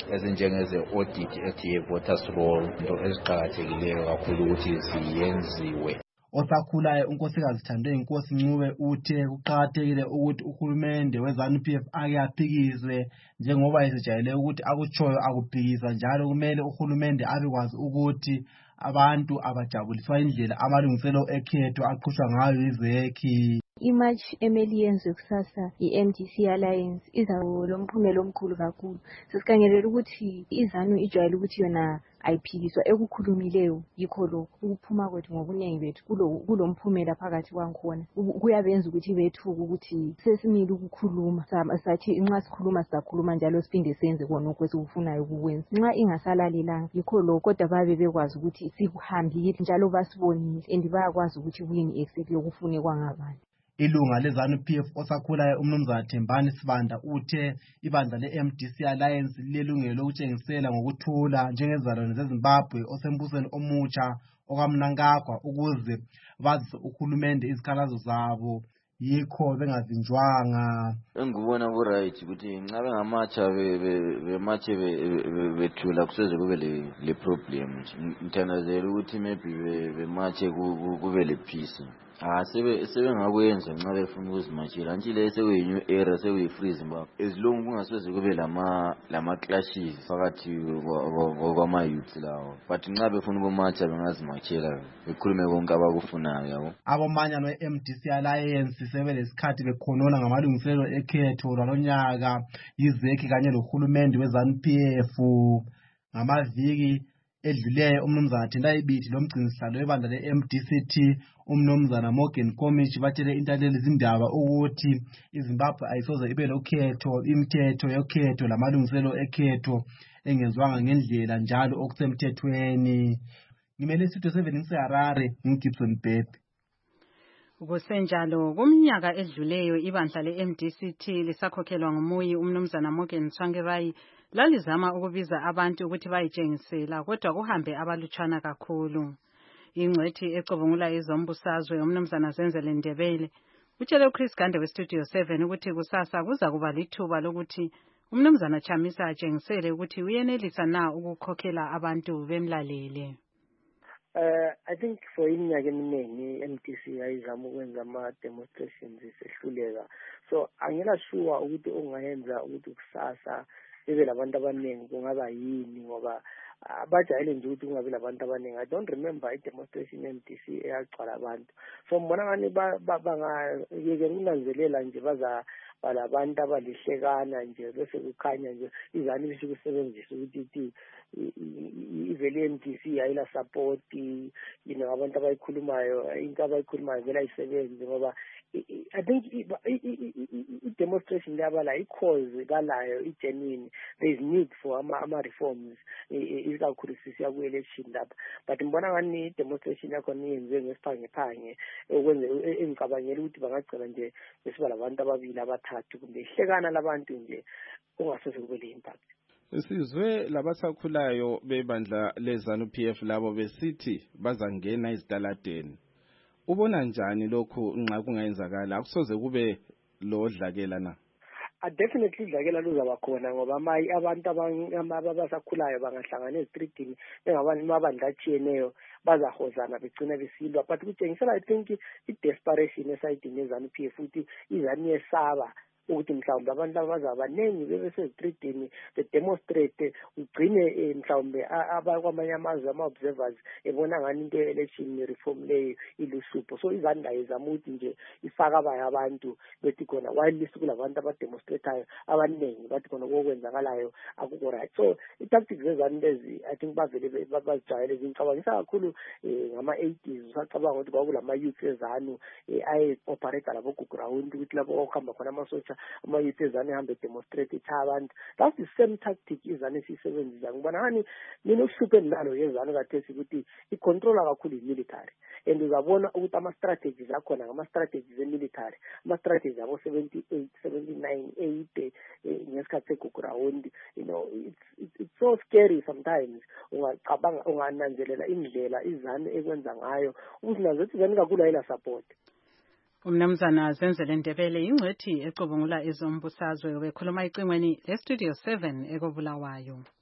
ezinjengeze audit ethi ye-voters roll, into eziqakathekileyo kakhulu ukuthi ziyenziwe. Osakhulayo unkosikazi Thandwe Inkosi Ncube uthe kuqakathekile ukuthi uhulumende we-ZANU P F ake aphikiswe njengoba esejayele ukuthi akutshoyo akuphikiswa, njalo kumele uhulumende abekwazi ukuthi abantu abajabuliswa indlela amalungiselo ekhetho aqhutshwa ngayo yizekhi. Imatch emeli yenziwe kusasa i-M D C Alliance izawo lomphumela omkhulu kakhulu. Sesikhangelela ukuthi iZANU ijwayele ukuthi yona ayiphikiswa ekukhulumileyo, yikho lokhu ukuphuma kwethu ngobuningi bethu kulo mphumela phakathi kwankhona kuyabenza ukuthi bethuka ukuthi sesimile ukukhuluma, sathi nxa sikhuluma sizakhuluma njalo siphinde senze kona okwesikufunayo ukukwenza. Nxa ingasalalelanga yikho lokho, kodwa babe bekwazi ukuthi sikuhambile njalo basibonile and bayakwazi ukuthi kuyini exactly okufunekwa ngabantu. Ilunga le-ZANU P F osakhulayo umnumzana Thembani Sibanda uthe ibandla le-M D C Alliance lilelungelo lokutshengisela ngokuthula njengezizalwane zeZimbabwe osembusweni omutsha okwamnankagwa ukuze bazise uhulumende izikhalazo zabo, yikho bengavinjwanga. Engikubona ku-right ukuthi nxa bengamatsha bematshe bethula kuseze kube le problem. Ngithandazela ukuthi maybe bematshe kube le peace. Ah sebe sebengakwenza nxa befuna ukuzimashela nje le sekuyi-new era sekuyi-free Zimbabwe. As long kungaseze kube lama lama clashes phakathi kwama-youth lawo, but nxa befuna ukumatsha bengazimashela bekhulume konke abakufunayo yabo. Abomanyano we-M D C Alliance sebelesikhathi bekhonona ngamalungiselelo ekhetho lwalonyaka yizekhi kanye lohulumende we-ZANU P F. Ngamaviki edluleyo umnumzana Thendai Biti lomgcinisihlalo webandla le-M D C T umnumzana Morgan Komich batshele intatheli zindaba ukuthi iZimbabwe ayisoze ibe lokhetho, imithetho yokhetho lamalungiselo ekhetho engenzwanga ngendlela njalo okusemthethweni. Ngimele Studio seven ngiseHarare, ngigibson Bhebhe. Kusenjalo kumnyaka edluleyo ibandla le-M D C T lisakhokhelwa ngumuyi umnumzana Morgan Tsvangirai lalizama ukubiza abantu ukuthi bayitshengisela, kodwa kuhambe abalutshwana kakhulu. Ingcwethi ecubungula izombusazwe umnumzana Zenzele Ndebele utshele uChris Gande weStudio seven ukuthi kusasa kuza kuba lithuba lokuthi umnumzana Chamisa atshengisele ukuthi uyenelisa na ukukhokhela abantu bemlalele. Uh, I think for iminyaka eminingi i-M D C ayizama ukwenza ama-demonstrations isehluleka, so anginasure ukuthi ongayenza ukuthi kusasa bebe labantu abaningi kungaba yini, ngoba abajayele nje ukuthi kungabi labantu abaningi. I don't remember i-demonstration ye-M D C eyagcwala abantu, so mbona ngani bangayeke ukunanzelela nje baza balabantu abalihlekana nje bese kukhanya nje iZANU bisho ukusebenzisa ukuthi ithi ivele i-M D C ayila support, you know, abantu abayikhulumayo into abayikhulumayo vele ayisebenzi, ngoba I think i-demonstration yabala i-cause kalayo i-genuine. There is need for ama-reforms ikakhulu sisiya ku-election lapha, but mbona ngani i-demonstration yakhona iyenziwe ngesiphangephange okwenze engicabangela ukuthi bangagcina nje besiba labantu ababili abathathu kumbe ihlekana labantu nje kungasese kube le-impact. Sizwe labasakhulayo bebandla le-ZANU P F labo besithi bazangena ezitaladeni. Ubona njani lokhu nxa kungayenzakala? Akusoze kube lo dlakela na? A definitely dlakela luzaba khona, ngoba amayi abantu abasakhulayo bangahlangana ezitreetini bengabantu mabandla atshiyeneyo bazahozana begcina besilwa, but kutshengisela I think i-desperation esayidini ye-ZANU P F ukuthi iZANU yesaba ukuthi mhlawumbe abantu abazaba abaningi bebesezitreetini bedemonstrate ugcine mhlawumbe abakwamanye amazwe ama-observers ebona ngani into ye-election reform leyo ilusupho. So iZANU ayizama ukuthi nje ifaka abanye abantu bethi khona while kulabantu abademonstratayo abaningi bathi khona kokwenzakalayo akukho right. So i-tactics zeZANU lezi I think bavele bazijwayele zingicabangisa kakhulu ngama-eighties. Usacabanga ukuthi kwakulama-youth eZANU aye-operate laboGugurawundi ukuthi lapho kwakuhamba khona amasotsha ama-youth eZANU ehambe demonstrate itha abantu. That's the same tactic iZANU esiyisebenzisa. Ngibona ngani mina uhlupho endinalo yeZANU kathesi ukuthi icontrola kakhulu i-military, and uzabona ukuthi ama-strategies akhona ngama-strategies e-military, ama-strategies abo seventy-eight, seventy-nine, eighty ngesikhathi segugurawundi. You know, it's, it's, it's so scary sometimes. Ungacabanga ungananzelela indlela iZANU ekwenza ngayo ukuthi nazo iZANU kakhulu ayila support. Umnumzana Zenzele Ndebele ingcwethi ecubungula izombusazwe bekhuluma icingweni le-Studio seven ekobulawayo.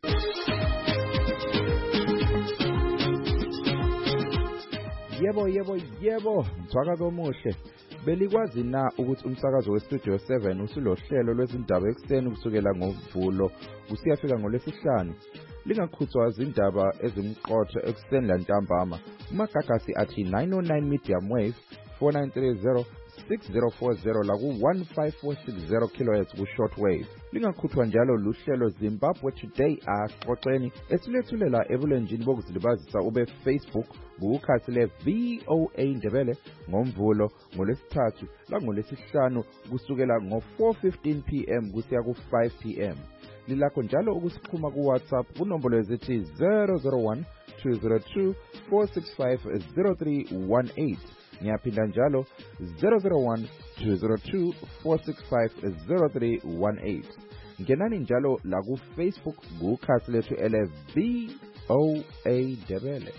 Yebo yebo yebo mthwakazo omuhle. Belikwazi na ukuthi umsakazo weStudio seven usulohlelo lwezindaba ekseni kusukela ngoVulo kusiyafika ngoLwesihlanu. Lingakhuthwa izindaba ezimqotho ekseni lantambama. Umagagasi athi nine oh nine medium wave four nine three zero six zero four zero la ku one five four six zero kilohertz ku shortwave. Lingakhuthwa njalo luhlelo Zimbabwe Today axoxeni esilethulela ebulenjini bokuzilibazisa ube Facebook kukhasi le V O A Ndebele ngoMvulo ngoLwesithathu la ngoLwesihlanu kusukela ngo four fifteen p m kusiya ku five p m. Lilakho njalo ukusixhuma ku WhatsApp kunombolo ezithi zero zero one two zero two four six five zero three one eight. Ngiyaphinda njalo zero zero one two zero two four six five zero three one eight. Ngenani njalo la ku Facebook kukhasi lethu ele V O A Ndebele.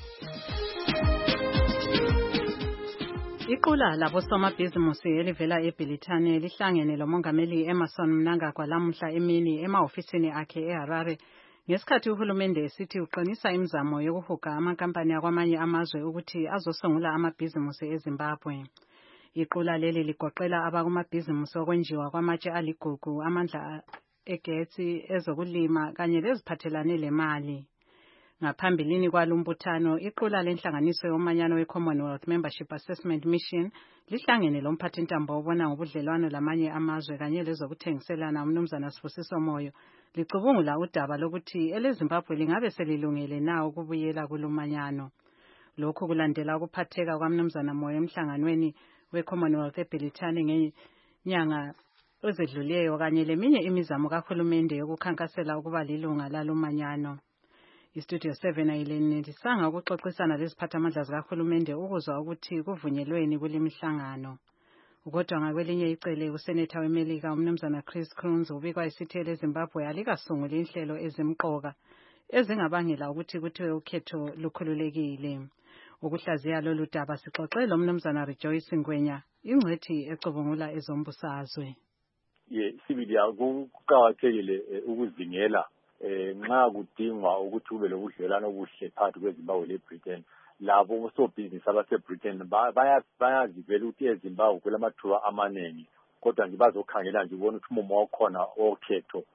Iqula labosomabhizimusi elivela eBilitane lihlangene lomongameli Emmerson Mnangagwa lamuhla emini emahofisini akhe eHarare ngesikhathi uhulumende esithi uqinisa imizamo yokuhuga amakampani akwamanye amazwe ukuthi azosungula amabhizimusi eZimbabwe. Iqula leli ligoqela abakumabhizimusi okwenjiwa kwamatshe aligugu, amandla egetsi, ezokulima kanye leziphathelane lemali. Ngaphambilini kwalumbuthano iqula lenhlanganiso yomanyano we-Commonwealth Membership Assessment Mission lihlangene lomphathintambo obona ngobudlelwano lamanye amazwe kanye lezokuthengiselana umnumzana Sibusiso Moyo licubungula udaba lokuthi eleZimbabwe lingabe selilungele na ukubuyela kulumanyano. Lokhu kulandela ukuphatheka kwamnumzana Moyo emhlanganweni we-Commonwealth eBilitane ngenyanga ezedluleyo kanye leminye imizamo kahulumende yokukhankasela ukuba lilunga lalumanyano. iStudio seven ayilenelisanga ukuxoxisana leziphathamandla zikahulumende ukuzwa ukuthi kuvunyelweni kulemihlangano. Kodwa ngakwelinye icele uSenator weMelika umnumzana Chris Coons ubikwa isithi leZimbabwe alikasunguli inhlelo ezimqoka ezingabangela ukuthi kuthiwe ukhetho lukhululekile. Ukuhlaziya lolu daba sixoxele umnumzana Rejoice Ngwenya ingcwethi ecubungula ezombusazwe. Ye sibili akuqhakathekile ukuzingela nxa kudingwa ukuthi kube lobudlelwano obuhle phakathi kweZimbabwe leBritain. Labo osobhizinisi abaseBritain bayazivela ukuthi eZimbabwe kulamathuba amanengi, kodwa nje bazokhangela nje ubona ukuthi umumo wakhona okhetho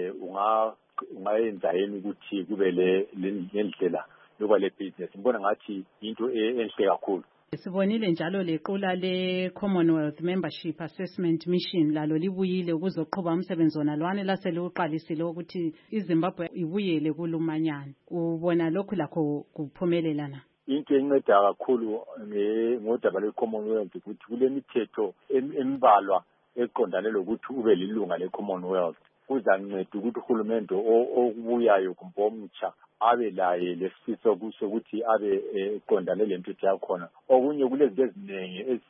ungayenza yini ukuthi kube lendlela yoba lebhizinisi. Ngibona ngathi into enhle kakhulu. Sibonile njalo lequla le-Commonwealth Membership Assessment Mission lalo libuyile ukuzoqhuba umsebenzi wona lwane laseliuqalisile ukuthi iZimbabwe ibuyele kulumanyano. Ubona lokhu lakho kuphumelela na? Into enceda kakhulu ngodaba lwe-Commonwealth ukuthi kulemithetho embalwa eqondane lokuthi ube lilunga le-Commonwealth. Kuzanceda ukuthi uhulumende okubuyayo kumbe omtsha abe laye lesifiso kuso ukuthi abe eqondane lempilo yakhona. Okunye kulezinto eziningi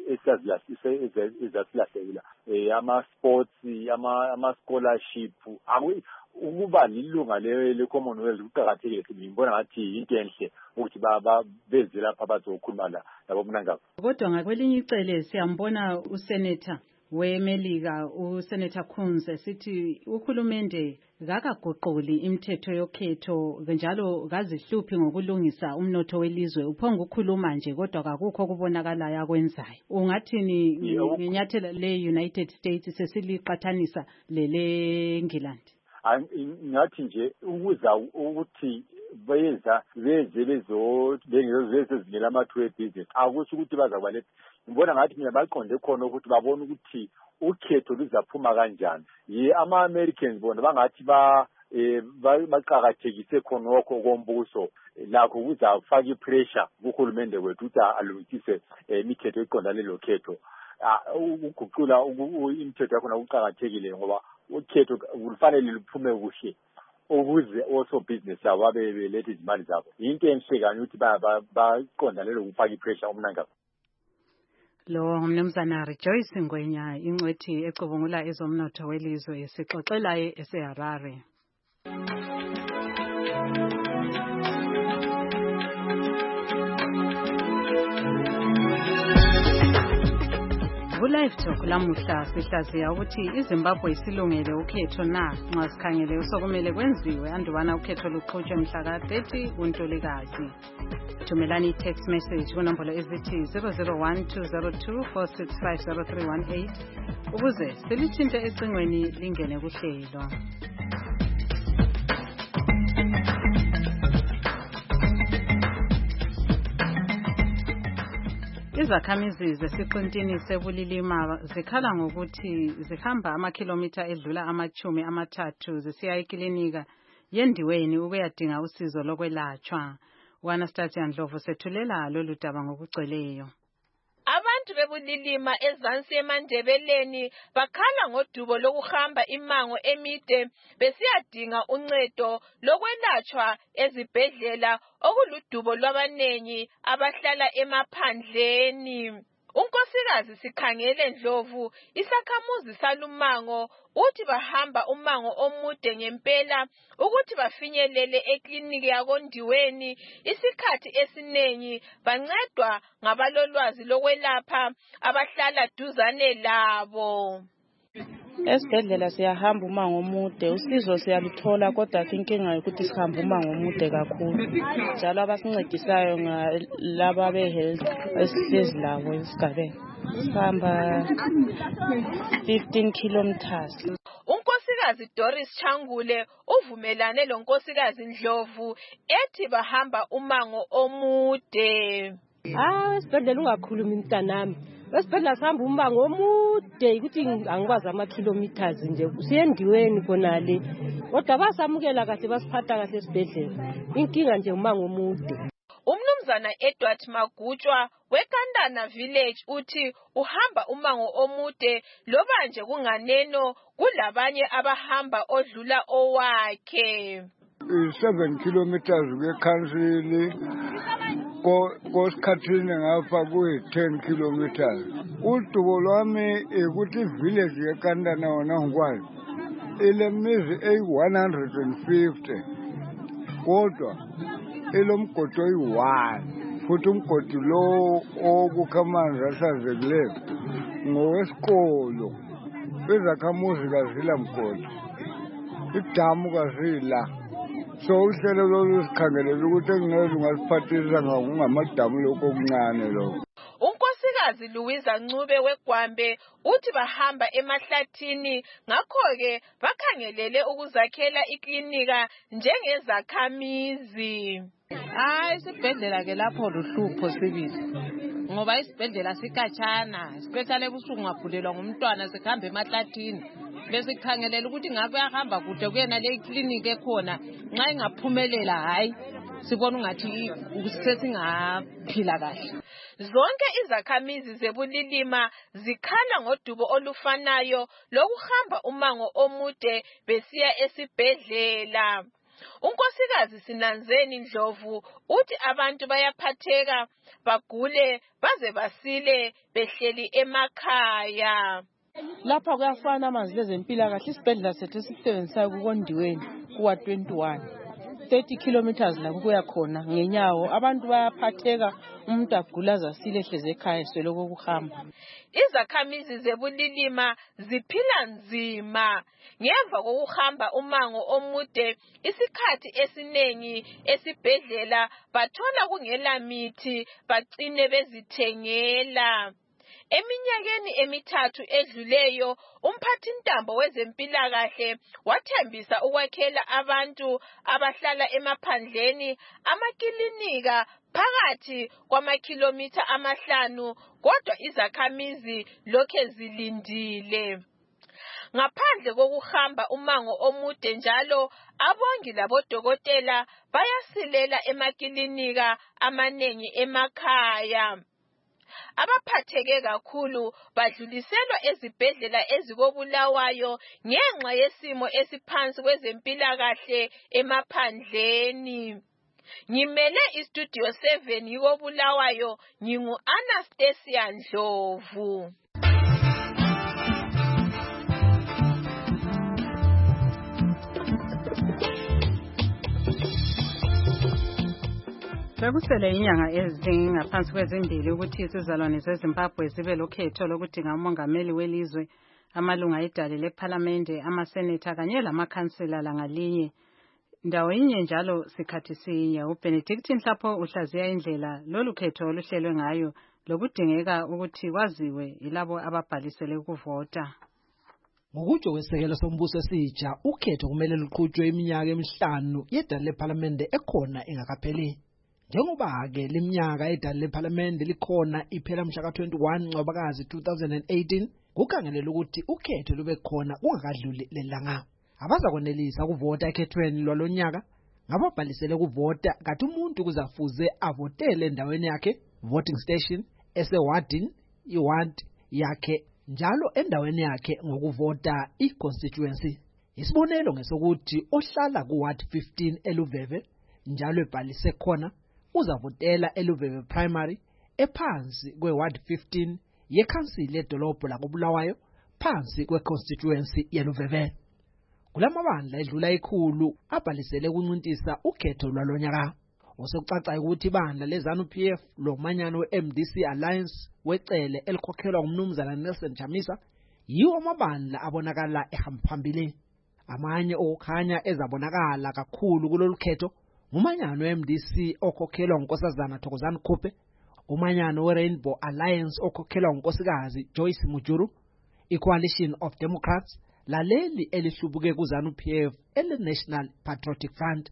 ezasilahlekile ama sports ama scholarship ukuba lilunga le-Commonwealth kuqakathekile. Ngibona ngathi into enhle ukuthi beze lapha bazokhuluma la labo Mnangagwa. Kodwa ngakwelinye icele siyambona uSenator weMelika uSenator Coons sithi uhulumende akaguquli imithetho yokhetho njalo kazihluphi ngokulungisa umnotho welizwe. Uphonga ukukhuluma nje kodwa akukho kubonakalayo akwenzayo. Ungathini ngenyathela le-United States sesiliqathanisa lele England? Ngathi nje ukuza ukuthi beza beze bezo bezezingela amathuba ebusiness akusho ukuthi bazakuba le. Ngibona ngathi mina baqonde khona ukuthi babone ukuthi ukhetho luzaphuma kanjani. Ye ama Americans bona bangathi ba baqhakathekise khonokho kombuso lakho kuzafaka ipressure kuhulumende wethu ukuthi alungise imithetho eqondane lokhetho. Ukuguqula imithetho yakhona kuqhakathekile ngoba ukhetho kufanele luphume kuhle ukuze also business yabo abe belethe izimali zabo. Into enhle kanye ukuthi baqondane lokufaka ipressure umnanga. Lo ngumnumzana Rejoice Ngwenya ingcwethi ecubungula ezomnotho welizwe sixoxela eseHarare. Vula Live Talk lamuhla sihlaziya ukuthi iZimbabwe isilungele ukhetho na nxa sikhangele usokumele kwenziwe andubana ukhetho luqhutshwe mhla ka thirty kuNtulikazi. Thumelani i-text message kunombolo ezithi zero zero one two zero two four six five zero three one eight ukuze silithinte ecingweni lingene kuhlelo. Izakhamizi zesiqintini sebulilima zikhala ngokuthi zihamba amakhilomitha edlula amachumi amathathu zisiya ekilinika yendiweni ukuyadinga usizo lokwelatshwa. Anastasia Ndlovu sethulela lolu daba ngokugcweleyo. Abantu bebulilima ezansi eMandebeleni bakhala ngodubo lokuhamba imango emide besiyadinga uncedo lokwelatshwa ezibhedlela okuludubo lwabanengi abahlala emaphandleni. Unkosikazi Sikhangele Ndlovu isakhamuzi salumango uthi bahamba umango omude ngempela ukuthi bafinyelele ekliniki yakondiweni isikhathi esinengi bancedwa ngabalolwazi lokwelapha abahlala duzane labo. Esibhedlela siyahamba umango omude usizo siyaluthola kodwa inkinga ukuthi sihamba umango omude kakhulu njalo abasincedisayo ngalaba behealth esihlezi labo esigabeni sihamba fifteen kilometers. Unkosikazi Doris Changule uvumelane lonkosikazi Ndlovu ethi bahamba umango omude. Ah, esibhedlela ungakhulumi mntanami. Esibhedlela sihamba umango omude ukuthi angikwazi ama-kilometers nje siyendiweni khonale kodwa basamukela kahle basiphatha kahle esibhedlela inkinga nje umango omude. Umnumzana Edward Magutshwa weKandana Village uthi uhamba umango omude loba nje kunganeno kulabanye abahamba odlula owakhe. seven kilometers kweCouncil kosikhathini ngapha kuyi-ten kilometers. Udubo lwami ukuthi village yeKandana wona ngikwazi ilemizi eyi-one hundred fifty kodwa ilomgodi oyi-one futhi umgodi lo okukha amanzi asazekileyo ngowesikolo izakhamuzi kazila mgodi idamu kazila. So uhlelo lolu sikhangelela ukuthi engingeke ungasiphathisa ngokungamadamu lokho okuncane lokho. Unkosikazi Louisa Ncube weGwambe uthi bahamba emahlathini ngakho-ke bakhangelele ukuzakhela iklinika njengezakhamizi. Hayi isibhedlela ke lapho luhlupho sibili ngoba isibhedlela sikatshana especially ebusuku ngagulelwa ngumntwana sikhamba emahlathini besikhangelela ukuthi ngabe uyahamba kude kuyena le clinic ekhona nxa ingaphumelela hayi sibona ungathi sesingaphila kahle. Zonke izakhamizi zebulilima zikhala ngodubo olufanayo lokuhamba umango omude besiya esibhedlela. Unkosikazi Sinanzeni Ndlovu uthi abantu bayaphatheka bagule baze basile behleli emakhaya. Lapha kuyafana amanzi lezempilakahle isibhedlela sethu esisebenzisayo kukondiweni kuwa twenty-one thirty kilometers la kuya khona ngenyawo abantu bayaphatheka umuntu agula zasile ehleze ekhaya seloko kuhamba. Izakhamizi zebulilima ziphila nzima ngemva kokuhamba umango omude isikhathi esinengi esibhedlela bathola kungela mithi bagcine bezithengela. Eminyakeni emithathu edluleyo umphathintambo wezempilakahle wathembisa ukwakhela abantu abahlala emaphandleni amakilinika phakathi kwamakhilomitha amahlanu kodwa izakhamizi lokhe zilindile. Ngaphandle kokuhamba umango omude njalo abongi labodokotela bayasilela emakilinika amanengi emakhaya. Abaphatheke kakhulu badluliselwa ezibhedlela ezikobulawayo ngenxa yesimo esiphansi kwezempilakahle emaphandleni. Ngimele istudio seven yikobulawayo ngingu Anastasia Ndlovu. Sekusele inyanga ezingaphansi kwezimbili ukuthi isizalwane zeZimbabwe zibe lokhetho lokudinga umongameli welizwe, amalunga edale lephalamende, amaseneta kanye lamakhansela langalinye. Ndawo inye njalo sikhathi sinye. uBenedict Nhlapho uhlaziya indlela lolu khetho oluhlelwe ngayo lokudingeka ukuthi kwaziwe yilabo ababhalisele ukuvota. Ngokutsho kwesekela sombuso esitsha, ukhetho kumele luqhutshwe iminyaka emihlanu yedale lephalamende ekhona engakapheli. Njengoba ke leminyaka edale lephalamende likhona iphela mhla ka twenty-one Ncwabakazi two thousand eighteen, kukhangelelwe ukuthi ukhetho lube khona kungakadluli lelanga. Abazakwenelisa ukuvota ekhethweni lwalonyaka ngababhalisele ukuvota, kanti umuntu kuzafuze avotele endaweni yakhe, voting station, esewadini iward yakhe, njalo endaweni yakhe ngokuvota i-constituency. Isibonelo ngesokuthi ohlala ku-ward fifteen eLuveve njalo ebhalise khona uzavotela eLuveve primary ephansi kwe-ward fifteen yekhansili edolobho lakoBulawayo phansi kwe-constituency yeLuveve. Kulamabandla edlula ikhulu abhalisele ukuncintisa ukhetho lwalonyaka. Osekucaca ukuthi ibandla leZANU-P F lomanyano we-M D C Alliance wecele elikhokhelwa ngumnumzana Nelson Chamisa yiwo amabandla abonakala ehamba phambili. Amanye okukhanya ezabonakala kakhulu kulolu khetho umanyano we-M D C okhokhelwa ngunkosazana Thokozani Khuphe, umanyano we-Rainbow Alliance okhokhelwa ngunkosikazi Joyce Mujuru, i-Coalition of Democrats laleli elihlubuke kuZANU-P F ele-National Patriotic Front.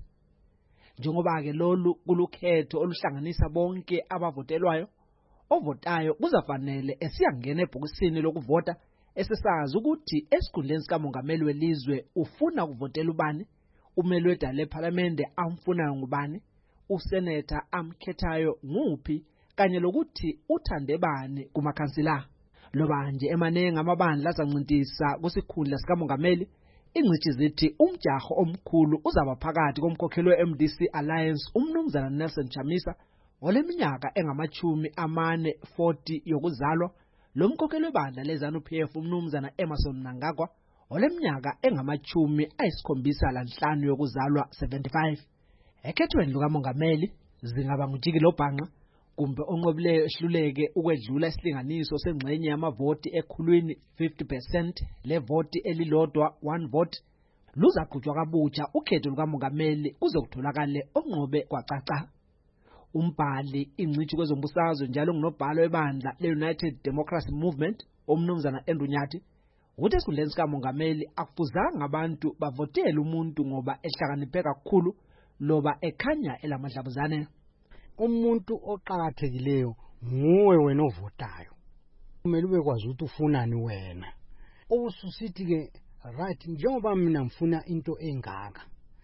Njengoba ke lolu kulukhetho oluhlanganisa bonke abavotelwayo, ovotayo kuzafanele esiyangena ebhokisini lokuvota esesazi ukuthi esikhundleni sikamongameli welizwe ufuna ukuvotela ubani, umeli wedale lephalamende amfunayo ngubani, useneta amkhethayo nguphi, kanye lokuthi uthande bani kumakhansila. Loba nje emanengi amabandla azancintisa kusikhundla sikamongameli, ingcithi zithi umjaho omkhulu uzaba phakathi komkhokheli we-M D C Alliance umnumzana Nelson Chamisa oleminyaka engamachumi amane forty yokuzalwa, lo mkhokheli webandla leZANU-P F umnumzana Emmerson Mnangagwa oleminyaka engamachumi ayisikhombisa lanhlanu yokuzalwa seventy-five. Ekhethweni lukamongameli zingaba nguJiki Lobhanqa kumbe onqobileyo ehluleke ukwedlula isilinganiso sengxenye yamavoti ekhulwini fifty percent levoti elilodwa one vote, luzaqhutshwa kabutsha ukhetho lukamongameli kuze kutholakale onqobe kwacaca. Umbhali ingcithi kwezombusazwe njalo ngunobhala webandla le-United Democracy Movement omnumzana Andrew Nyathi uthi esikhundleni sikamongameli akufuzanga abantu bavotele umuntu ngoba ehlakaniphe kakhulu loba ekhanya elamadlabuzane. Umuntu oqhakathekileyo nguwe wena ovotayo. Kumele ubekwazi ukuthi ufunani wena. Ususithi ke right njengoba mina ngifuna into engaka.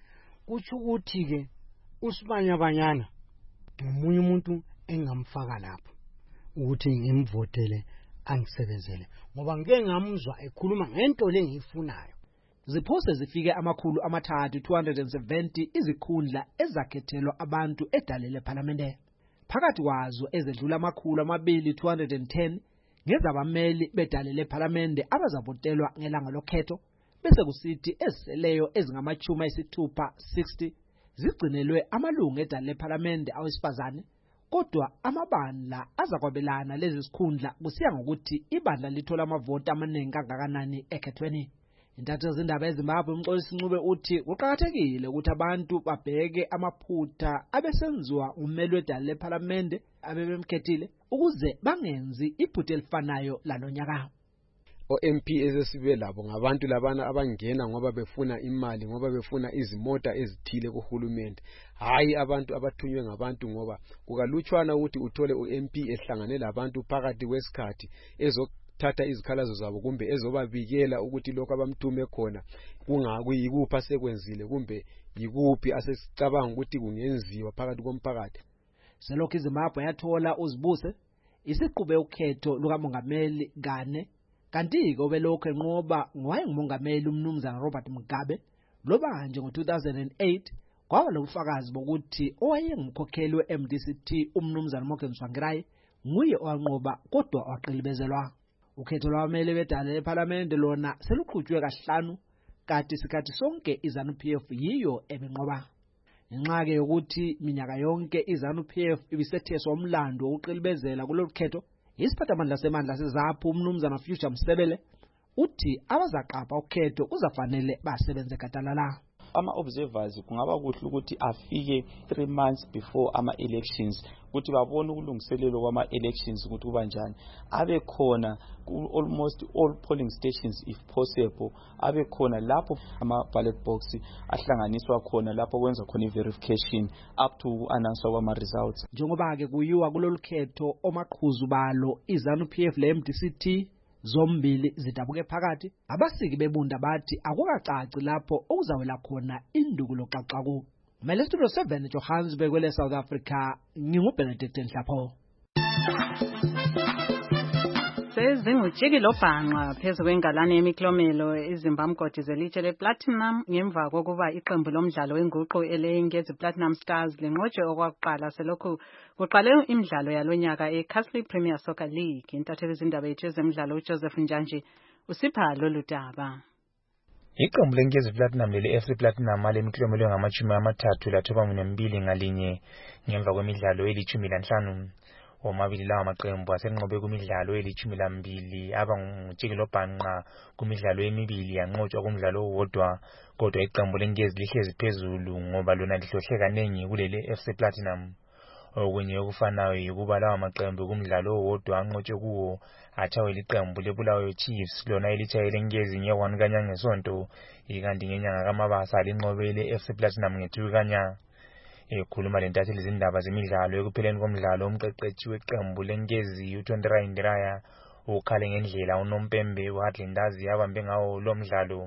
Kuthi ukuthi ke usibanyabanyana umunye umuntu engamfaka lapho ukuthi ngimvotele angisebenzele ngoba ngeke ngamuzwa ekhuluma ngento lengiyifunayo. Ziphose zifike amakhulu amathathu two hundred seventy izikhundla ezakhethelwa abantu edale lephalamende. Phakathi kwazo ezedlula amakhulu amabili two hundred ten ngezabameli bedale lephalamende abazavotelwa ngelanga lokhetho, bese kusithi eziseleyo ezingamachumi ayisithupha sixty zigcinelwe amalungu edale lephalamende awesifazane, kodwa amabandla azakwabelana lezi zikhundla kusiya ngokuthi ibandla lithola amavoti amaningi kangakanani ekhethweni. Intatho zindaba eZimbabwe umxolisi Ncube uthi kuqhakathekile ukuthi abantu babheke amaphutha abesenziwa ummeli wedale lephalamende abebemkhethile ukuze bangenzi iphutha elifanayo lalonyaka. O-M P ezesibe labo ngabantu labana abangena ngoba befuna imali, ngoba befuna izimota ezithile kuhulumende, hayi abantu abathunywe ngabantu, ngoba kukalutshwana ukuthi uthole u-M P ehlangane labantu phakathi kwesikhathi ezo thatha izikhalazo zabo kumbe ezobabikela ukuthi lokho abamthume khona kungakuyikupha sekwenzile kumbe yikuphi asesicabanga ukuthi kungenziwa phakathi komphakathi. Selokhu iZimbabwe yathola uzibuse isiqhube ukhetho lukamongameli kane, kanti-ke obelokhu enqoba ngowayengumongameli umnumzana Robert Mugabe, loba nje ngo two thousand eight kwaba lobufakazi bokuthi owayengumkhokheli we-M D C T umnumzana Morgan Tsvangirai nguye owanqoba kodwa waqilibezelwa. Ukhetho lwabameli bedale lephalamende lona seluqhutshwe kahlanu, kanti isikhathi sonke iZANU-P F yiyo ebenqoba. Ngenxa-ke yokuthi minyaka yonke iZANU-P F ibisetheswa umlando wokuqilibezela kulolu khetho, isiphathamandla semandla seZAPHU umnumzana Future Msebele uthi abazaqapha ukhetho kuzafanele basebenze gadalala. Ama-observers kungaba kuhle ukuthi afike three months before ama-elections ukuthi babone ukulungiselelwa kwama-elections ukuthi kuba njani, abe khona almost all polling stations if possible, abe khona lapho ama-ballot box ahlanganiswa khona lapho kwenza khona i-verification up to uku-announce kwama-results. Njengoba-ke kuyiwa kulolu khetho omaqhuzu balo iZANU-P F le-M D C T zombili zidabuke phakathi, abasiki bebunda bathi akukacaci lapho okuzawela khona induku loxaxaku. Mele Studio seven Johannesburg kwele South Africa, nginguBenedict Nhlapho. Sezingujiki lobhanqa phezu kwengalane yemiklomelo izimbamgodi zelitshe le-platinum ngemva kokuba iqembu lomdlalo wenguqu elengezi Platinum Stars lenqotshwe okwakuqala selokhu kuqale imidlalo yalonyaka eCastle Premier Soccer League. Intatheli izindaba yethu ezemidlalo uJoseph Njanji usipha lolu daba. Iqembu lengezi Platinum leli F C Platinum alemiklomelo ngamachumi amathathu lathoba mbili ngalinye ngemva kwemidlalo elithumi lanhlanu. Omabili lawa maqembu asenqobe kumidlalo elithumi lambili aba ngujiki lobhanqa kumidlalo emibili yanqotshwa kumdlalo owodwa, kodwa iqembu lengezi lihlezi phezulu ngoba lona lihlohle kanengi kuleli F C Platinum. Okunye okufanayo yikuba lawa maqembu kumdlalo owodwa anqotshwe kuwo athawe liqembu leBulawayo Chiefs lona elithaye lengezi nge-one kanya ngesonto, ikanti ngenyanga kaMabasa linqobele F C Platinum nge-two kanya. Ekhuluma lentatheli izindaba zemidlalo ekupheleni komdlalo umqeqeshi weqembu lengezi uTondera Indiraya ukhale ngendlela uNompembe uHadlindazi abambe ngawo lo mdlalo.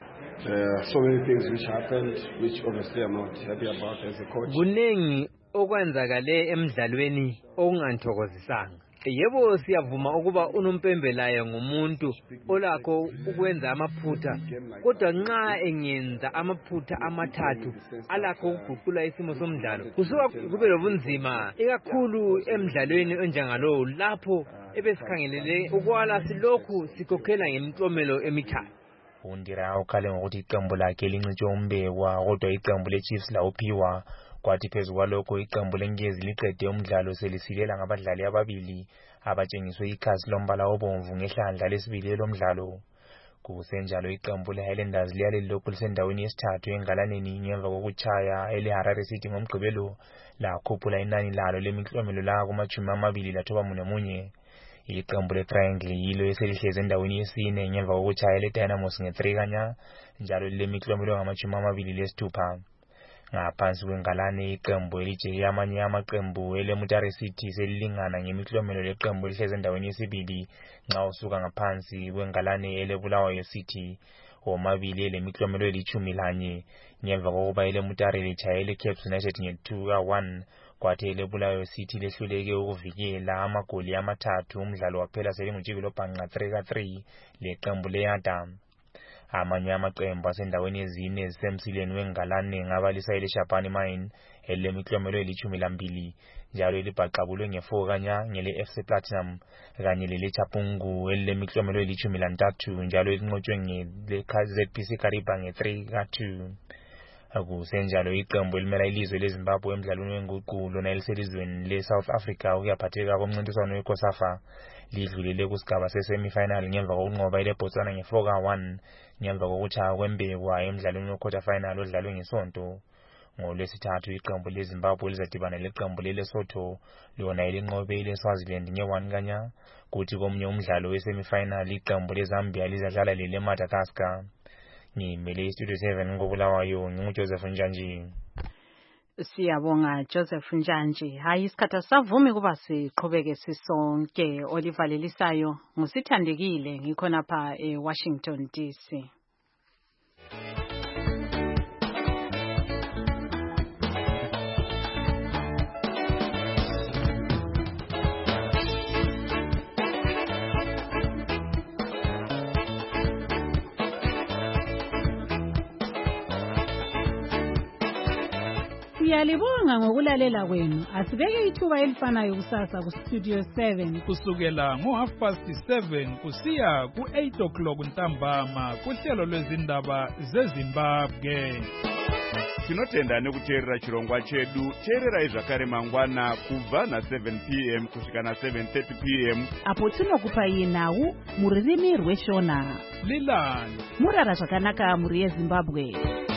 Uh, so many things which happened which obviously I'm not happy about as a coach. Kuningi okwenzakale emidlalweni okunganthokozisanga. Yebo siyavuma ukuba uNompembe laye ngumuntu olakho ukwenza amaphutha, kodwa nxa engenza amaphutha amathathu alakho ukuguqula isimo somdlalo kusuka kube lobunzima ikakhulu emidlalweni onjengalowo lapho ebesikhangelele ukwala silokhu sikokhela ngemiklomelo emithathu. Undira ukhale ngokuthi iqembu lakhe lincitshwe umbekwa, kodwa iqembu leChiefs lawuphiwa. Kwathi phezu kwalokho iqembu lengezi liqede umdlalo selisilela ngabadlali ababili abatshengiswe ikhasi lombala obomvu ngehlandla lesibili lomdlalo. Kusenjalo iqembu leHighlanders liyale lokhu lisendaweni yesithathu engalaneni ngemva kokuchaya eleHarare City ngomgqibelo lakhuphula inani lalo lemiklomelo la kumachumi amabili lathoba munye. Iqembu leTriangle yilo eselihleze endaweni yesine ngemva kokuchaya leDynamos nge-three kanya, njalo lemiklomelo ngamachumi amabili lesithupha. Ngaphansi kwengalane iqembu elijeke amanye amaqembu eleMutare City selilingana ngemiklomelo leqembu elihleze endaweni yesibili nxa usuka ngaphansi kwengalane eleBulawayo City omabili elemiklomelo elithumi lanye ngemva kokuba eleMutare litshayele Cape United nge-two ka one, kwathi eleBulawayo City lehluleke ukuvikela amagoli amathathu umdlalo waphela selingujiki lobhanqa three ka three leqembu leYada. Amanye amaqembu asendaweni ezine ezisemsileni wengalane ngabalisa eleShapani Mine elemiklomelo elithumi lambili, njalo elibhaqabulwe nge-four kanya ngele F C Platinum kanye leleChapungu elemiklomelo elithumi lantathu njalo elinqotshwe ngele-Z P C Kariba nge-three ka two. Kusenjalo iqembu elimela ilizwe leZimbabwe emdlalweni wenguqu lona eliselizweni le-South Africa ukuyaphatheka komncintiswano weCOSAFA lidlulele kusigaba se-semi-final ngemva kokunqoba eleBotswana nge-four ka one ngemva kokutshaya kwembekwa emdlalweni we-quarter final odlalwe ngesonto. NgoLwesithathu iqembu leZimbabwe lizadibana leqembu leLesotho lona elinqobe ileSwaziland nge-one kanya, kuthi komunye umdlalo we-semi-final iqembu leZambia lizadlala leleMadagascar. Ngimele iStudio seven ngobulawayo nginguJoseph Njanji. Siyabonga Joseph Njanji. Hayi isikhathi savumi kuba siqhubeke sisonke. Olivalelisayo ngusithandekile ngikhona pha eWashington D C. Siyalibonga ngokulalela kwenu. Asibeke ithuba elifanayo kusasa ku Studio seven kusukela ngo half past seven kusiya ku eight o'clock ntambama kuhlelo lwezindaba zeZimbabwe. Tinotenda nekuteerera chirongwa chedu. Teerera zvakare mangwana kubva na seven p m kusvika na seven thirty p m apo tinokupai nhau muririmi rweshona. Lilani murara zvakanaka muri yeZimbabwe.